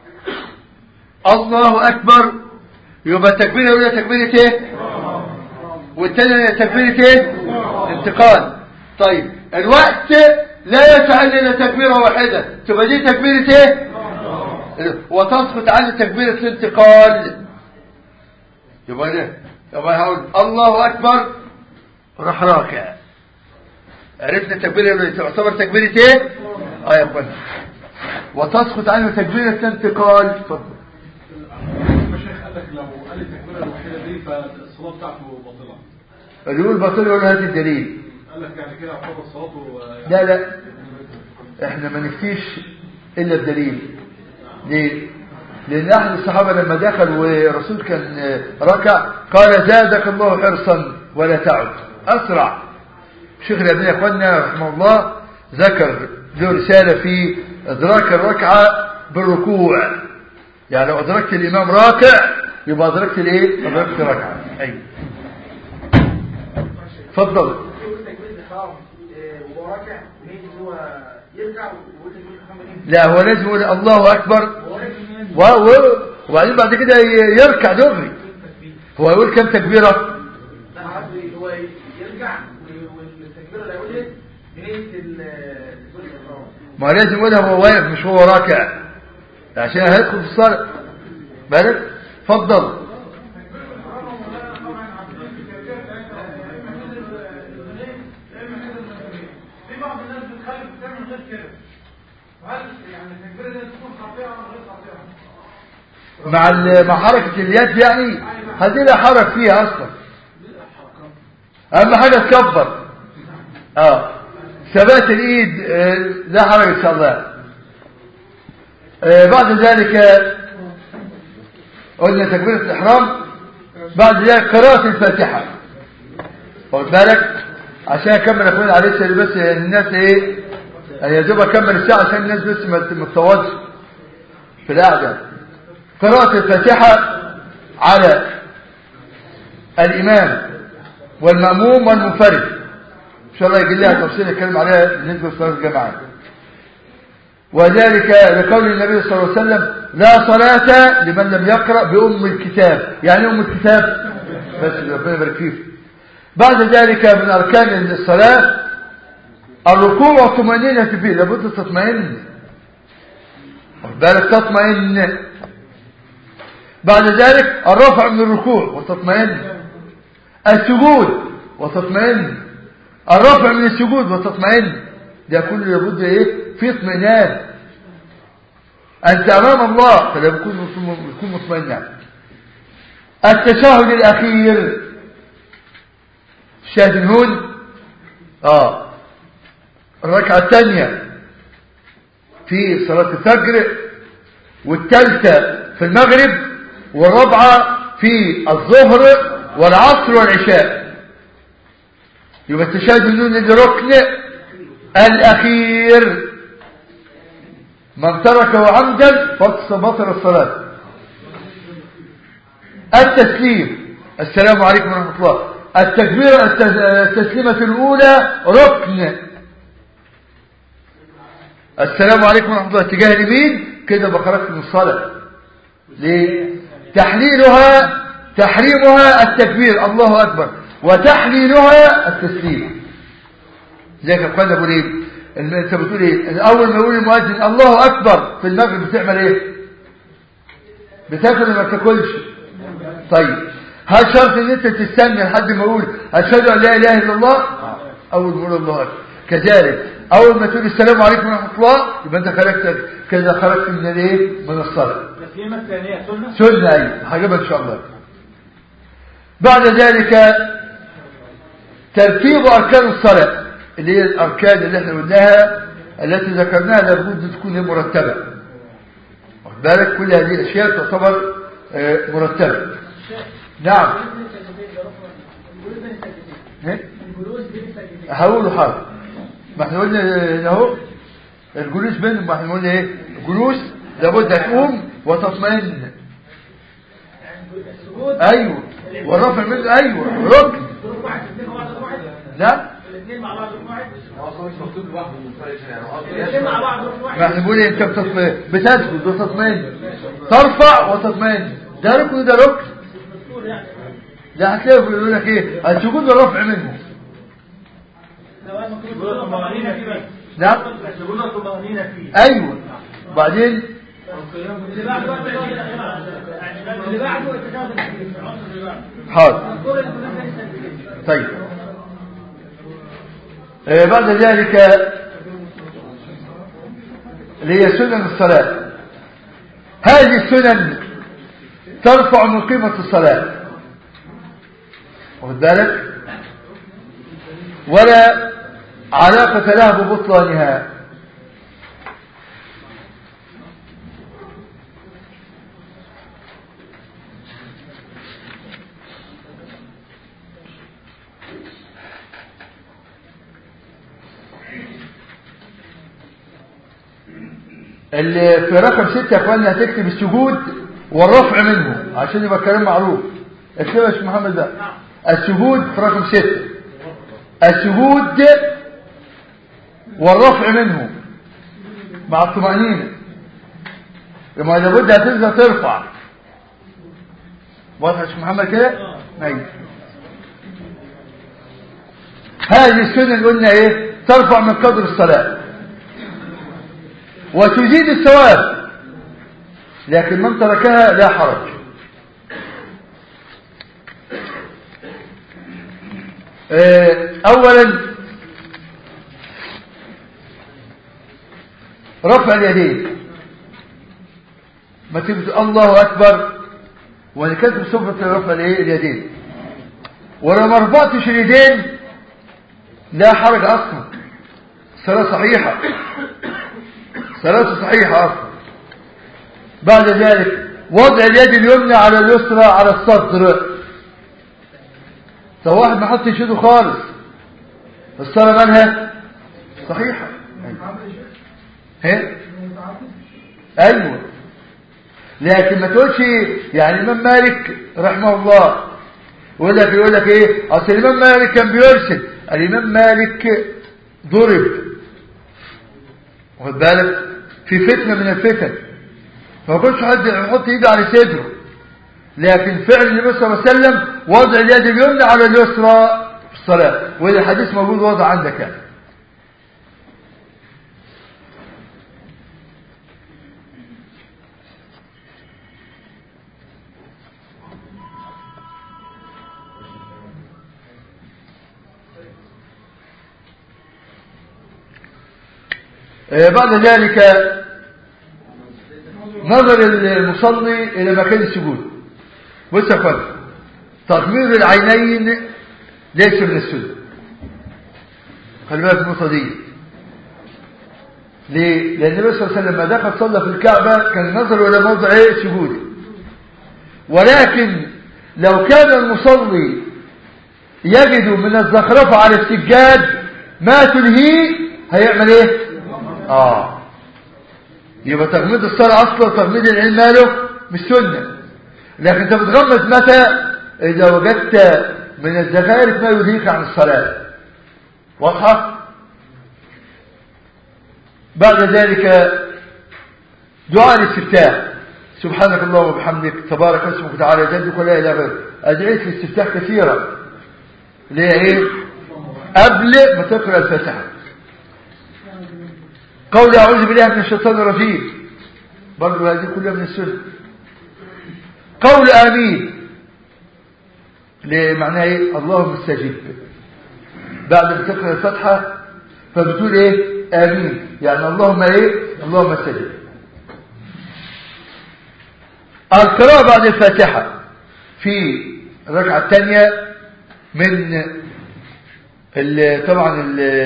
الله أكبر. يبقى التكبيرة الأولى تكبيرة إيه؟ والثانية تكبيرة إيه؟ انتقال. طيب الوقت لا يسع إلا تكبيرة واحدة، تبقى دي تكبيرة إيه؟ وتسقط عنه تكبيرة الانتقال. يبقى ده، يبقى هقول الله أكبر راح راكع. عرفنا التكبيرة اللي تعتبر تكبيرة إيه؟ يا أخوان، وتسقط عنه تكبيرة الانتقال. اتفضل. الشيخ قال لك لو قال التكبيرة الوحيدة دي فالصلاة بتاعته باطلة. اللي يقول باطل يقول هذا الدليل. قال لك يعني كده يعتبر صلاته لا احنا ما نفتيش الا بدليل. ليه؟ لان احد الصحابه لما دخل والرسول كان ركع قال زادك الله حرصا ولا تعد، اسرع. الشيخ الألباني يا اخواننا رحمه الله ذكر له رساله في ادراك الركعه بالركوع، يعني لو ادركت الامام راكع يبقى ادركت الايه؟ ادركت ركعه. ايوه اتفضل. لا هو لازم يقول الله أكبر وبعدين بعد كده يركع دغري. هو يقول كم تكبيرة؟ هو يرجع ما لازم يقولها وهو واقف مش هو راكع، عشان هيدخل في الصلاة. بالك؟ اتفضل. في بعض الناس بتخالف بتعمل غير كده، هل يعني التكبيره دي تكون خاطئه ولا غير خاطئه؟ مع حركة اليد يعني هذه لا حرج فيها اصلا، اهم حاجة تكبر. ثبات الايد لا حرج ان شاء الله. بعد ذلك قلنا تكبيرة الاحرام، بعد ذلك قراءة الفاتحة. واخد بالك؟ عشان اكمل اخوين عليه بس الناس ايه يا دوب اكمل الساعة عشان الناس بس ما تطولش في القعدة. قراءة الفاتحة على الامام والمأموم والمنفرد ان شاء الله يجي لها تفصيل الكلام عليها بالنسبة لصلاة الجماعة. وذلك لقول النبي صلى الله عليه وسلم لا صلاة لمن لم يقرأ بأم الكتاب. يعني أم الكتاب بس ربنا يبارك فيه. بعد ذلك من أركان الصلاة الركوع والطمأنينة فيه، لابد تطمئن، بالك تطمئن. بعد ذلك الرفع من الركوع وتطمئن، السجود وتطمئن، الرفع من السجود وتطمئن. ده كله لابد ايه في اطمئنان، انت امام الله فلا يكون مطمئنا. التشهد الاخير شاهد هون الركعه الثانيه في صلاه الفجر، والثالثه في المغرب، والرابعه في الظهر والعصر والعشاء. يبقى التشهد النون الركن الأخير من تركه عمدا فبطل الصلاة. التسليم السلام عليكم ورحمة الله. التكبير التسليمة الأولى ركن. السلام عليكم ورحمة الله اتجاه اليمين كده بخرجت من الصلاة. ليه؟ تحريمها التكبير الله أكبر، وتحليلها التسليم. زي كما قال ابو ليب انت بتقول ايه اول ما يقول المؤذن الله اكبر في المغرب بتعمل ايه؟ بتاكل ولا ما بتاكلش؟ طيب هل شرط ان انت تستنى لحد ما يقول اشهد ان لا اله الا الله؟ اول ما يقول الله اكبر. كذلك اول ما تقول السلام عليكم ورحمه الله يبقى انت خرجت كذا، خرجت من الايه؟ من الصلاه. التسليمه الثانيه سنه ايوه هجيبها ان شاء الله. بعد ذلك ترتيب اركان الصلاه اللي هي الأركان اللي احنا قلناها التي ذكرناها لابد تكون مرتبة. واخد بالك؟ كل هذه الأشياء تعتبر مرتبة. نعم. هقوله حاضر. ما احنا قلنا اهو الجلوس بينهم، ما احنا قلنا ايه؟ الجلوس لابد تقوم وتطمئن. ايوه والرفع منه ايوه ركن. لا الاثنين مع بعض واحد اصلا مش مكتوب لوحده الاثنين مع بعض واحد. ما احنا بنقول انت بتسجد وتطمئن، ترفع وتطمئن، ده ركن وده ركن. ده هتلاقي بيقول لك ايه السجود والرفع منه. نعم السجود والطمأنينة فيه. ايوه وبعدين اللي بعده التشهد الاخير. حاضر. طيب بعد ذلك اللي هي سنن الصلاة. هذه السنن ترفع من قيمة الصلاة، واخد بالك؟ ولا علاقة لها ببطلانها. اللي في رقم 6 يا اخواننا هتكتب السجود والرفع منه عشان يبقى الكلام معروف. اكتبها يا شيخ محمد بقى. السجود في رقم 6 السجود والرفع منه مع الطمأنينة. لما لابد هتنزل ترفع. واضح يا شيخ محمد كده؟ ايوه. هذه السنن قلنا ايه؟ ترفع من قدر الصلاة. وتزيد الثواب، لكن من تركها لا حرج. أولا رفع اليدين، ما تقول الله أكبر وأنا كاتب صفة رفع اليدين، ولو ما رفعتش اليدين لا حرج أصلا، صلاة صحيحة، صلاة صحيحة أصلا. بعد ذلك وضع اليد اليمنى على اليسرى على الصدر، لو واحد ما حطش يده خالص الصلاة منها صحيحة. ايوه، لكن ما تقولش يعني الامام مالك رحمه الله يقول لك ايه، اصل الامام مالك كان بيرسل، الامام مالك ضرب، واخد بالك، في فتنه من الفتن، ما كنتش حد يحط ايده على صدره، لكن فعل النبي صلى الله عليه وسلم وضع اليد اليمنى على اليسرى في الصلاه، وهذا الحديث موجود وضع عندك يعني. بعد ذلك نظر المصلي إلى مكان السجود. بص يا اخوان، تغميض العينين ليس من السنة، خلي بالك النقطة دي. ليه؟ لأن النبي صلى الله عليه وسلم لما دخل صلى في الكعبة كان نظر إلى موضع سجوده، ولكن لو كان المصلي يجد من الزخرفة على السجاد ما تلهيه هيعمل ايه؟ يبقى تغميض الصلاة أصلا تغميض العين ماله مش سنة، لكن انت بتغمض متى؟ إذا وجدت من الزخارف ما يلهيك عن الصلاة. واضحة؟ بعد ذلك دعاء الاستفتاح، سبحانك اللهم وبحمدك تبارك اسمك وتعالى جدك ولا إله غيرك. أدعية الاستفتاح كثيرة، ليه ايه؟ قبل ما تقرأ الفاتحة. قول أعوذ بالله من الشيطان الرجيم برضو هذه كلها من السنة. قول آمين لمعنى ايه؟ اللهم استجب. بعد ما تقرأ الفاتحة فبتقول ايه؟ آمين، يعني اللهم ايه؟ اللهم استجب. القراءة بعد الفاتحة في الركعة الثانية من طبعا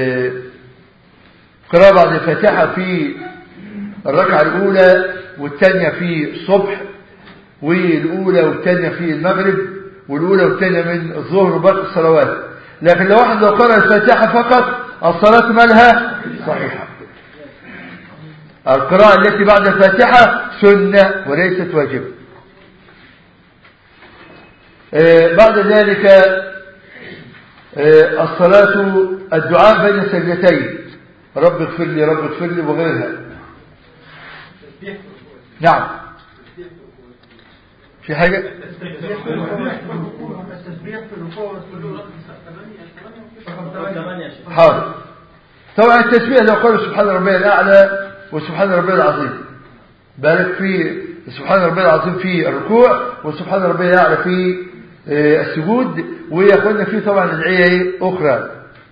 القراءة بعد الفاتحة في الركعة الأولى والثانية في الصبح، والأولى والثانية في المغرب، والأولى والثانية من الظهر وباقي الصلوات. لكن لو واحد لو قرأ الفاتحة فقط الصلاة مالها صحيحة. القراءة التي بعد الفاتحة سنة وليست واجبة. بعد ذلك الصلاة الدعاء بين سجدتين، رب اغفر لي رب اغفر لي وغيرها. نعم، في حاجة؟ حاضر. طبعا التسبيح لو قالوا سبحان ربي الأعلى وسبحان ربي العظيم، بالك في سبحان ربي العظيم في الركوع وسبحان ربي الأعلى في السجود، ويأخذنا فيه طبعا أدعية أخرى.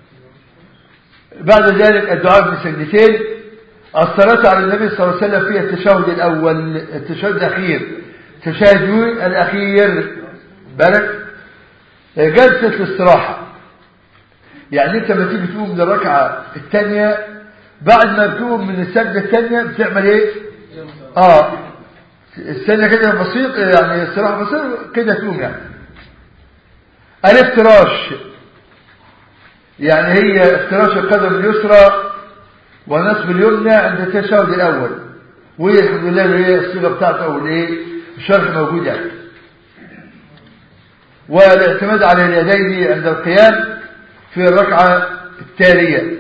بعد ذلك الدعاء بالسجدتين، الصلاة على النبي صلى الله عليه وسلم في التشهد الأول، التشهد الأخير، التشهد الأخير بالك جلسة الاستراحة. يعني أنت لما تيجي تقوم من الركعة الثانية بعد ما بتقوم من السجدة الثانية بتعمل إيه؟ السنة كده بسيط، يعني استراحة بسيط كده تقوم. يعني الافتراش، يعني هي افتراش القدم اليسرى ونصب اليمنى عند التشهد الأول، والحمد لله هي الصيغة بتاعته أو الشرح موجود يعني. والاعتماد على اليدين عند القيام في الركعة التالية،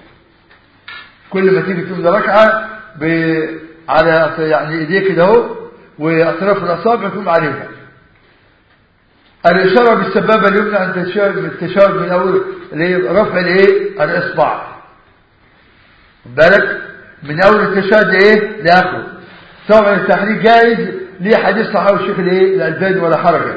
كل ما تيجي تقوم ركعة على يعني ايديك كده اهو واطراف الاصابع تقوم عليها. الاشاره بالسبابه اليمنى عند التشهد من اول اللي هي رفع الايه؟ الاصبع بالك. من أول التشهد إيه لآخره. طبعا التحريك جائز، ليه حديث صحيح الشيخ الإيه الألباني ولا حرج.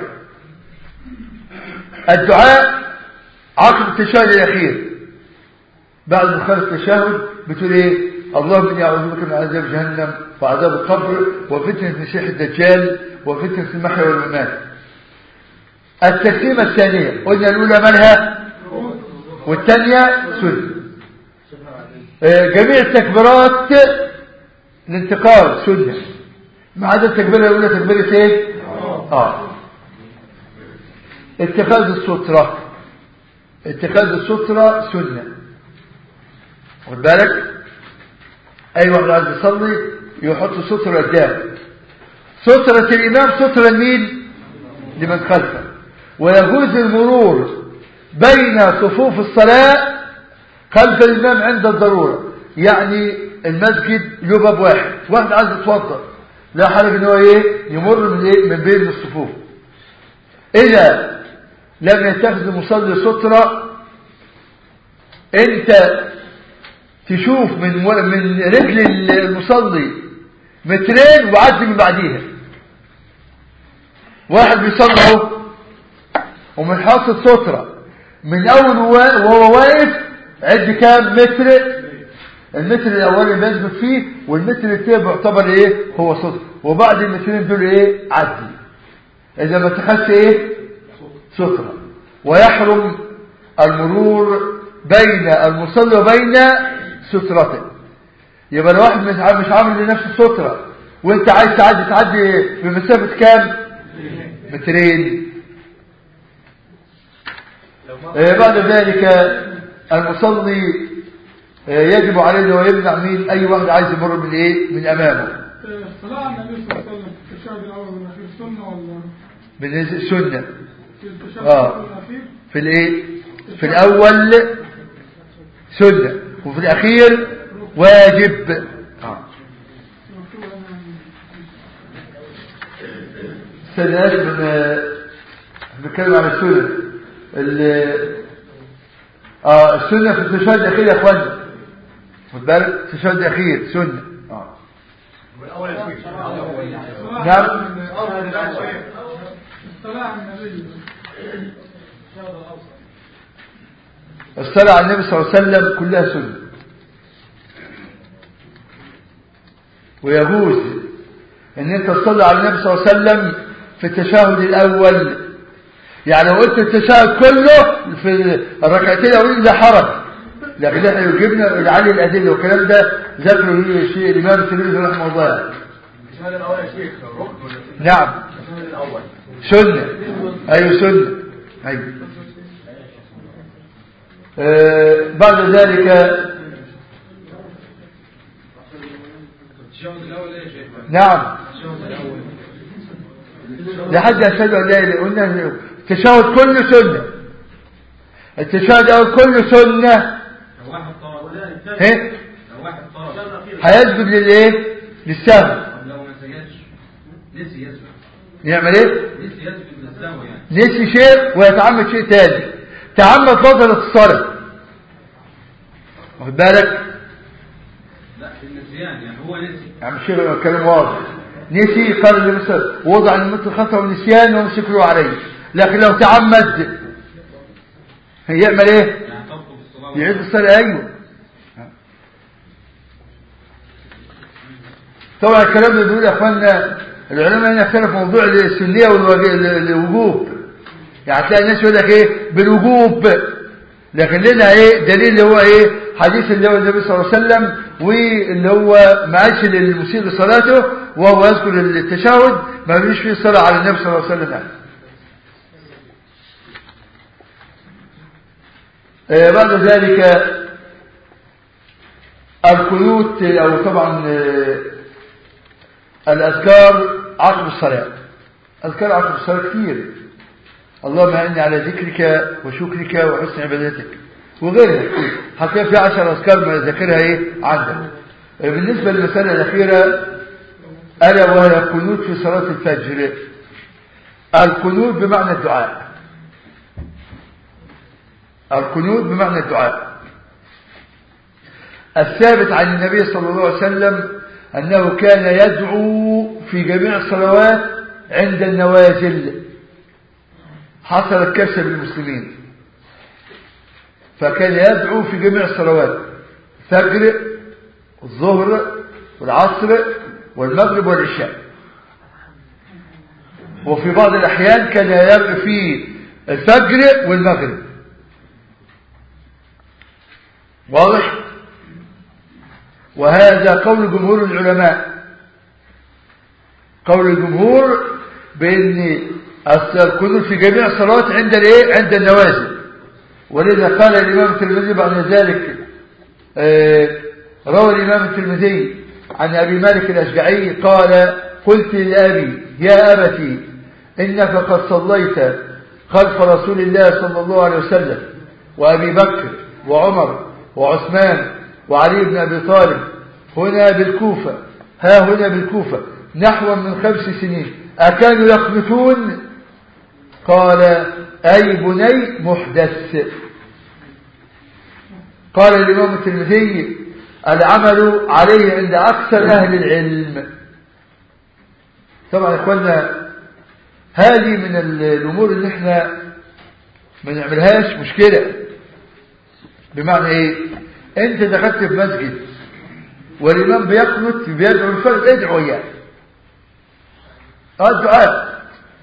الدعاء عقب التشهد الأخير بعد ما خلص التشهد بتقول إيه؟ اللهم إني أعوذ بك من عذاب جهنم وعذاب القبر وفتنة المسيح الدجال وفتنة المحيا والممات. التسليمة الثانية قلنا الأولى منها والثانية سنة. جميع التكبيرات الانتقال سنة ما عدا التكبيرة الأولى تكبيرة إيه؟ اتخاذ السترة. اتخاذ السترة سنة. خد بالك أي واحد عايز يصلي يحط سترة قدام. سترة الإمام سترة لمين؟ لمن خلفه. ويجوز المرور بين صفوف الصلاة خلف الإمام عند الضرورة. يعني المسجد له باب واحد عايز يتوضا لا حرج ان هو ايه يمر من بين الصفوف. إذا لم يتخذ المصلي سترة انت تشوف من رجل المصلي مترين وعدي من بعديها. واحد بيصلي اهو ومن حاطط سترة من اول وهو واقف عد كام متر. المتر الاولاني بيثبت فيه والمتر الثاني بيعتبر ايه هو سترة وبعد المترين دول ايه عدي. اذا ما اتخذش ايه سترة. ويحرم المرور بين المصلي وبين سترته. يبقى لو واحد مش عامل لنفسه سترة وانت عايز تعدي بمسافة كام مترين. بعد ذلك المصلي يجب عليه انه يمنع مين اي واحد عايز يمر من ايه من امامه. الصلاة على النبي صلى الله عليه وسلم في التشهد الاول والاخير سنة ولا سنة؟ في التشهد الاول والاخير في الايه في الاول سنة وفي الاخير واجب. سنة بنتكلم عن السنة. السنة في التشهد الأخير يا أخوانا خد بالك التشهد الأخير سنة. نعم الصلاة على النبي صلى الله عليه وسلم كلها سنة. ويجوز ان انت تصلي على النبي صلى الله عليه وسلم في التشهد الاول. يعني لو قلت التشهد كله في الركعتين الاولين لا حرج، لكن احنا جبنا علي الادله والكلام ده ذكره الشيخ الامام الترمذي رحمه الله. التشهد الاول يا شيخ ركن. نعم التشهد الاول سنه. ايوه سنه. ايوه بعد ذلك التشهد الاول يا شيخ. نعم التشهد الاول لحد أشهد أن لا إله إلا الله. التشهد كله سنة. التشهد الأول كله سنة. لو واحد طرد ايه لو واحد طرد هيسجد للايه للسهو. لو ما سجدش نسي يسجد يعمل ايه نسي يسجد للسهو يعني نسي شيء ويتعمد شيء تاني. تعمد فضلة الصلاة واخد بالك. لا النسيان يعني هو نسي يعني الشيخ الكلام واضح. نسي قال لي مثلا وضع المثل خطأ ونسيان ومسك له عليه. لكن لو تعمد يعمل ايه يعني تبطل الصلاة يعيد الصلاة. ايوه طبعا الكلام ده بيقول يا اخوانا العلماء هنا اختلفوا في موضوع السنية والوجوب. يعني تلاقي الناس يقول لك ايه بالوجوب، لكن لنا ايه دليل اللي هو ايه حديث اللي هو النبي صلى الله عليه وسلم واللي هو ما قالش للمسيء لصلاته وهو يذكر التشهد ما بيش فيه الصلاة على النبي صلى الله عليه وسلم. بعد ذلك القنوت او طبعا الاذكار عقب الصلاة. اذكار عقب الصلاة كثير. اللهم إني على ذكرك وشكرك وحسن عبادتك وغيرها. حتى في 10 أذكار ما ذكرها ايه عندك. بالنسبة للمسألة الأخيرة ألا وهي القنوت في صلاة الفجر. القنوت بمعنى الدعاء. القنوت بمعنى الدعاء. الثابت عن النبي صلى الله عليه وسلم أنه كان يدعو في جميع الصلوات عند النوازل. حصلت كارثة بالمسلمين، فكان يدعو في جميع الصلوات: الفجر والظهر والعصر والمغرب والعشاء. وفي بعض الأحيان كان يدعو في الفجر والمغرب. واضح؟ وهذا قول جمهور العلماء، قول الجمهور بأن القنوت في جميع الصلوات عند النوازل. ولذا قال الإمام الترمذي بعد ذلك، روى الإمام الترمذي عن أبي مالك الأشجعي قال: قلت لأبي: يا أبتي، إنك قد صليت خلف رسول الله صلى الله عليه وسلم وأبي بكر وعمر وعثمان وعلي بن أبي طالب هنا بالكوفة، ها هنا بالكوفة نحو من 5 سنين، أكانوا يقنتون؟ قال: أي بني محدث. قال الإمام الترمذي: العمل عليه عند أكثر أهل العلم. طبعا يا إخواننا، هذه من الأمور اللي احنا ما نعملهاش مشكلة. بمعنى ايه؟ انت دخلت في مسجد والإمام بيقنت بيدعو الفرد، ادعو اياه. الدعاء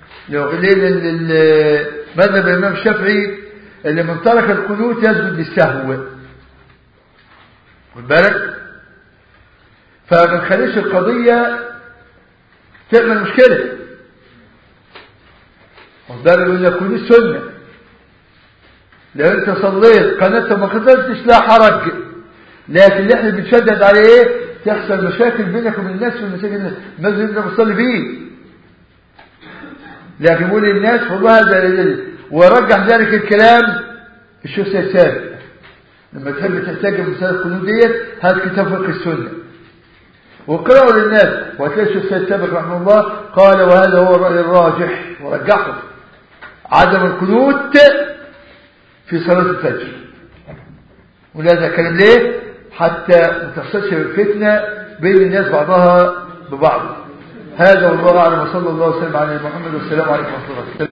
مذهب الإمام الشافعي اللي من ترك القنوت يسجد للسهو. خد بالك، فما نخليش القضية تعمل مشكلة. خد بالك، يقول لك كل السنة لو انت صليت قناتك ما قتلتش لا حرج، لكن اللي احنا بنشدد عليه ايه؟ تحصل مشاكل بينك وبين الناس في المساجد المسجد اللي انت بتصلي فيه. لكن يقول للناس والله هذا، ورجح ذلك الكلام الشيخ سيد سابق لما تحب تحتاج مسألة القنوت ديت، هات كتاب فقه السنة وقرأوا للناس، وهتلاقي الشيخ سيد سابق رحمه الله قال: وهذا هو الرأي الراجح، ورجحه عدم القنوت في صلاة الفجر. ولهذا كلام ليه؟ حتى ما تحصلش الفتنة بين الناس بعضها ببعض. هذا والله أعلم، وصلى الله وسلم على محمد والسلام عليكم ورحمة الله.